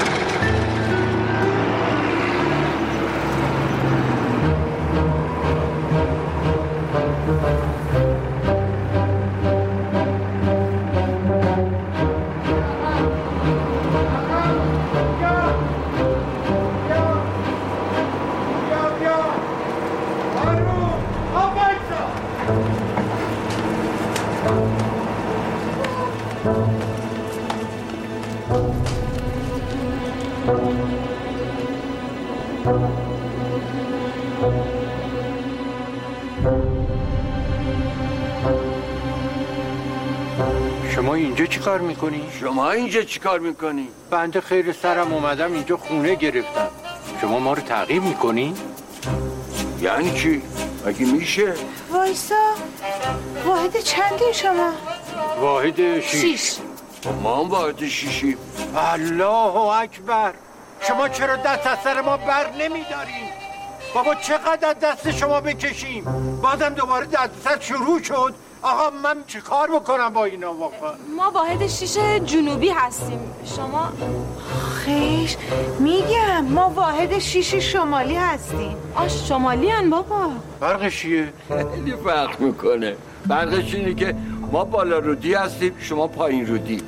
شما اینجا چی کار میکنی؟ شما اینجا چی کار میکنی؟ بنده خیر سرم اومدم اینجا خونه گرفتم. شما ما رو تعقیب میکنی؟ یعنی چی؟ اگه میشه؟ وایسا واحد چندی شما؟ واحد شیش. شیش. ما هم واحد شیشیم. الله اکبر. شما چرا دست از سر ما بر نمیداریم؟ بابا چقدر دست شما بکشیم؟ بازم دوباره دست سر شروع شد. آقا من چه کار بکنم با اینا واقعا؟ ما واحد شیش جنوبی هستیم. شما خیش میگم ما واحد شیش شمالی هستیم. آ شمالی هن بابا. فرقش چیه؟ خیلی فرق میکنه. فرقش اینه که ما بالا رودی هستیم شما پایین رودی.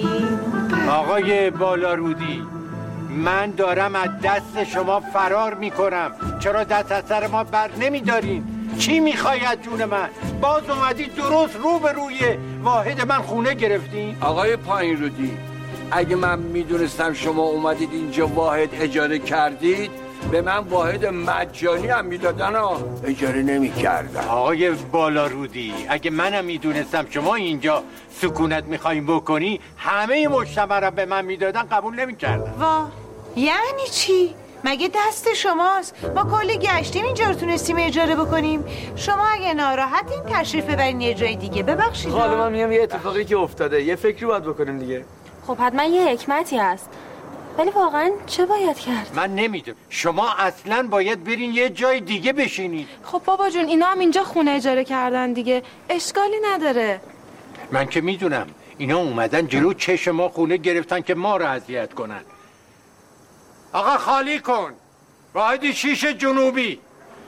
آقای بالا رودی من دارم از دست شما فرار میکنم. چرا دست از سر ما بر نمیدارین؟ چی میخوای از جون من؟ باز اومدی درست رو به روی واحد من خونه گرفتین؟ آقای پایین رودی اگه من میدونستم شما اومدید اینجا واحد اجاره کردید به من واحد مجانی هم میدادن ها اجاره نمیکردم. آقای بالا رودی اگه منم میدونستم شما اینجا سکونت میخوایم بکنی همه مجتمع را به من میدادن قبول نمیکردم. وا یعنی چی؟ مگه دست شماست؟ ما کلی گشتیم اینجا رو تونستیم اجاره بکنیم. شما اگه ناراحتین تشریف ببرین یه جای دیگه. ببخشید. خاله من میگم یه اتفاقی که افتاده یه فکری باید بکنیم دیگه. خب حتما یه حکمتی هست. ولی واقعا چه باید کرد؟ من نمیدونم. شما اصلا باید برین یه جای دیگه بشینید. خب بابا جون اینا هم اینجا خونه اجاره کردن دیگه، اشکالی نداره. من که میدونم اینا اومدن جلو چشم ما خونه گرفتن که ما رو اذیت کنن. آقا خالی کن. واحد شیش جنوبی.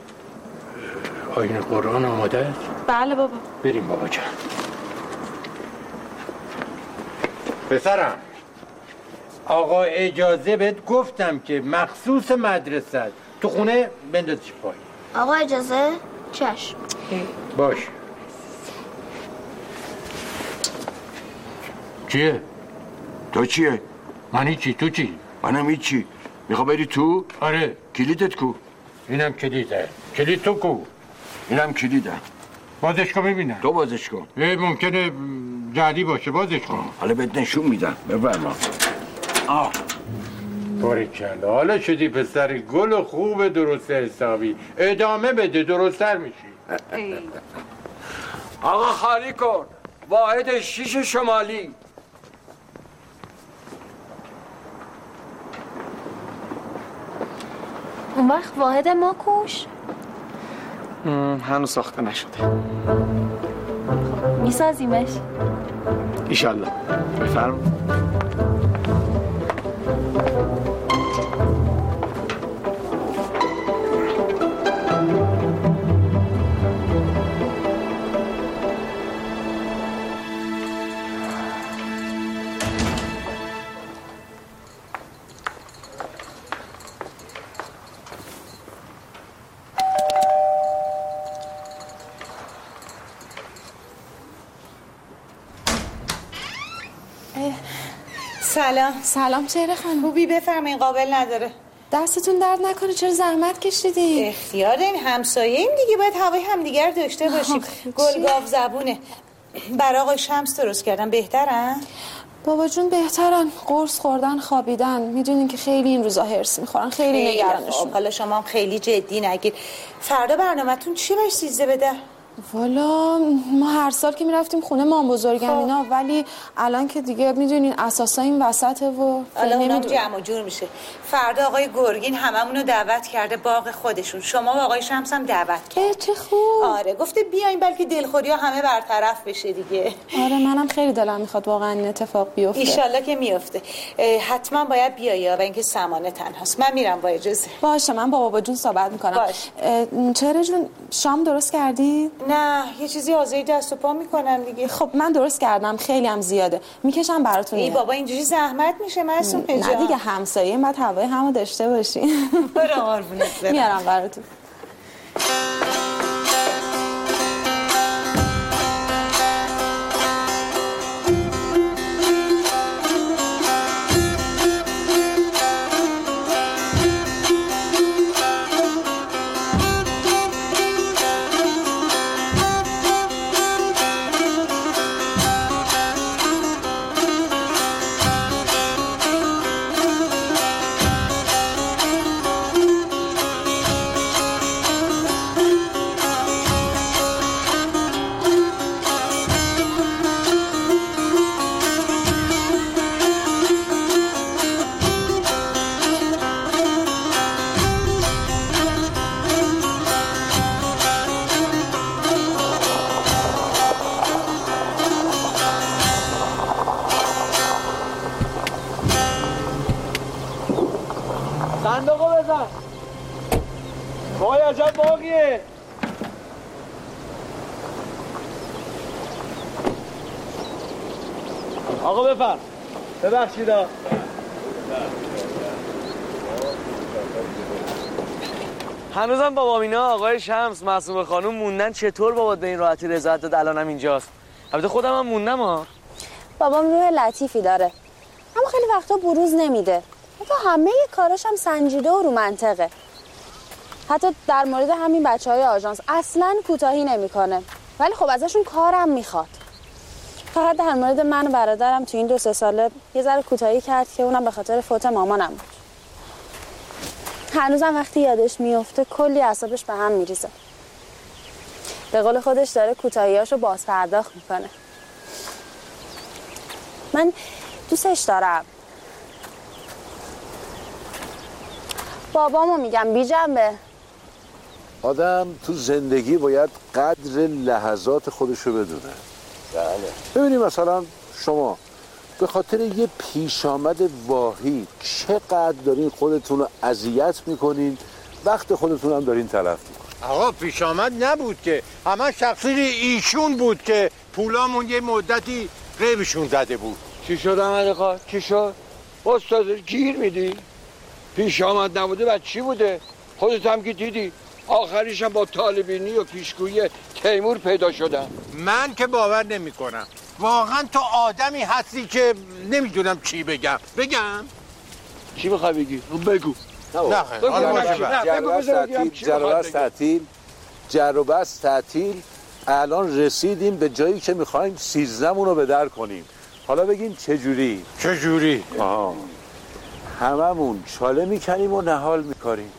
آیین قرآن آماده است؟ بله بابا. بریم بابا جان. پسرم آقا اجازه بهت گفتم که مخصوص مدرسه تو خونه بندازش پای. آقا اجازه؟ چشم. باش. چیه؟ تو چیه؟ من هیچی. تو چی؟ منم هیچی. میخوا بری تو؟ آره. کلیدت کو؟ اینم کلیده. کلید تو کو؟ اینم کلیده. بازش کن ببینم. تو بازش کن. ممکنه جعلی باشه. بازش کن. حالا بهت نشون میدم. بفرما. آه. باریکلا. حالا شدی پسر گل خوب درست حسابی. ادامه بده درست‌تر میشی. آقا خالی کن. واحد شیش شمالی. اون وقت واحد ما کوش؟ هنوز ساخته نشده. میسازیمش ایشالله. بفرم. سلام. سلام چهره خانم. خوبی؟ بفرمایین. قابل نداره. دستتون درد نکنه. چرا زحمت کشیدی؟ اختیار این همسایه ایم دیگه، باید هوای همدیگر داشته باشیم. گلگاف زبونه. برای آقای شمس درست کردن. بهترن؟ بابا جون بهترن. قرص خوردن، خوابیدن. میدونین که خیلی این روزا هرس میخورن. خیلی نگرانشون. حالا شما هم خیلی جدی نگیر. فردا برنامه‌تون چی باشه؟ سیزده بده. والا ما هر سال که میرفتیم خونه مام بزرگم اینا، ولی الان که دیگه میدونین اساسا این وسطه و الان اونم جمع و جور میشه. فردا آقای گرگین هممونو دعوت کرده باغ خودشون. شما و آقای شمس هم دعوت کرد. چه خوب. آره گفته بیاین بلکه دلخوری ها همه برطرف بشه دیگه. آره منم خیلی دلم میخواد واقعا این اتفاق بیفته. ان که میفته. حتما باید بیایی و اینکه سمانه تنهاست. من میرم با اجازه. باشه من با بابا جون صحبت میکنم. باشه. چهره جون شام درست کردی؟ نه یه چیزی آزادی دست و پا میکنم دیگه. خب من درست کردم. خیلی هم زیاده. میکشم براتون. ای بابا اینجوری زحمت میشه معصوم جان. نه دیگه همسایه بعد هوای همو داشته باشین. برو قربونت برم. میارم براتون. صندوقو بزن. وای عجب باقیه. آقا بفرم. ببخشید ها. هنوزم بابا اینا آقای شمس معصومه خانوم موندن. چطور بابا به این راحتی رضایت داد الانم اینجاست؟ البته خودم هم موندم ها. بابام روح لطیفی داره اما خیلی وقتا بروز نمیده. حتی همه کاراش هم سنجیده و رو منطقه. حتی در مورد همین بچه های آژانس اصلا کوتاهی نمیکنه. ولی خب ازشون کارم میخواد. فقط در مورد من و برادرم تو این دو سه ساله یه ذره کوتاهی کرد که اونم به خاطر فوت مامانم بود. هنوزم وقتی یادش میفته کلی اعصابش به هم میریزه. به قول خودش داره کوتاهیاشو باز پرداخت میکنه. من دوستش دارم. بابامو میگم بی جنبه. آدم تو زندگی باید قدر لحظات خودشو بدونه. بله. ببینید مثلا شما به خاطر یه پیش آمد واهی چقدر دارین خودتون رو اذیت میکنین، وقت خودتون هم دارین تلف میکنین. آقا پیش آمد نبود که، همه تقصیر ایشون بود که پولامون یه مدتی غیبشون زده بود. چی شد احمد خان؟ چی شد؟ استاد گیر میدی؟ پیش آمد نبوده بعد چی بوده؟ خودت هم که دیدی آخریش هم با طالبینی و پیشگویی تیمور پیدا شدن. من که باور نمی کنم. واقعا تو آدمی هستی که نمیدونم چی بگم. بگم؟ چی میخوای بگی؟ بگو. نه جربست تعطیل جربست تعطیل الان رسیدیم به جایی که میخوایم سیزدهمون رو به در کنیم. حالا بگیم چجوری؟ چجوری؟ آها هممون چاله میکنیم و نهال میکاریم.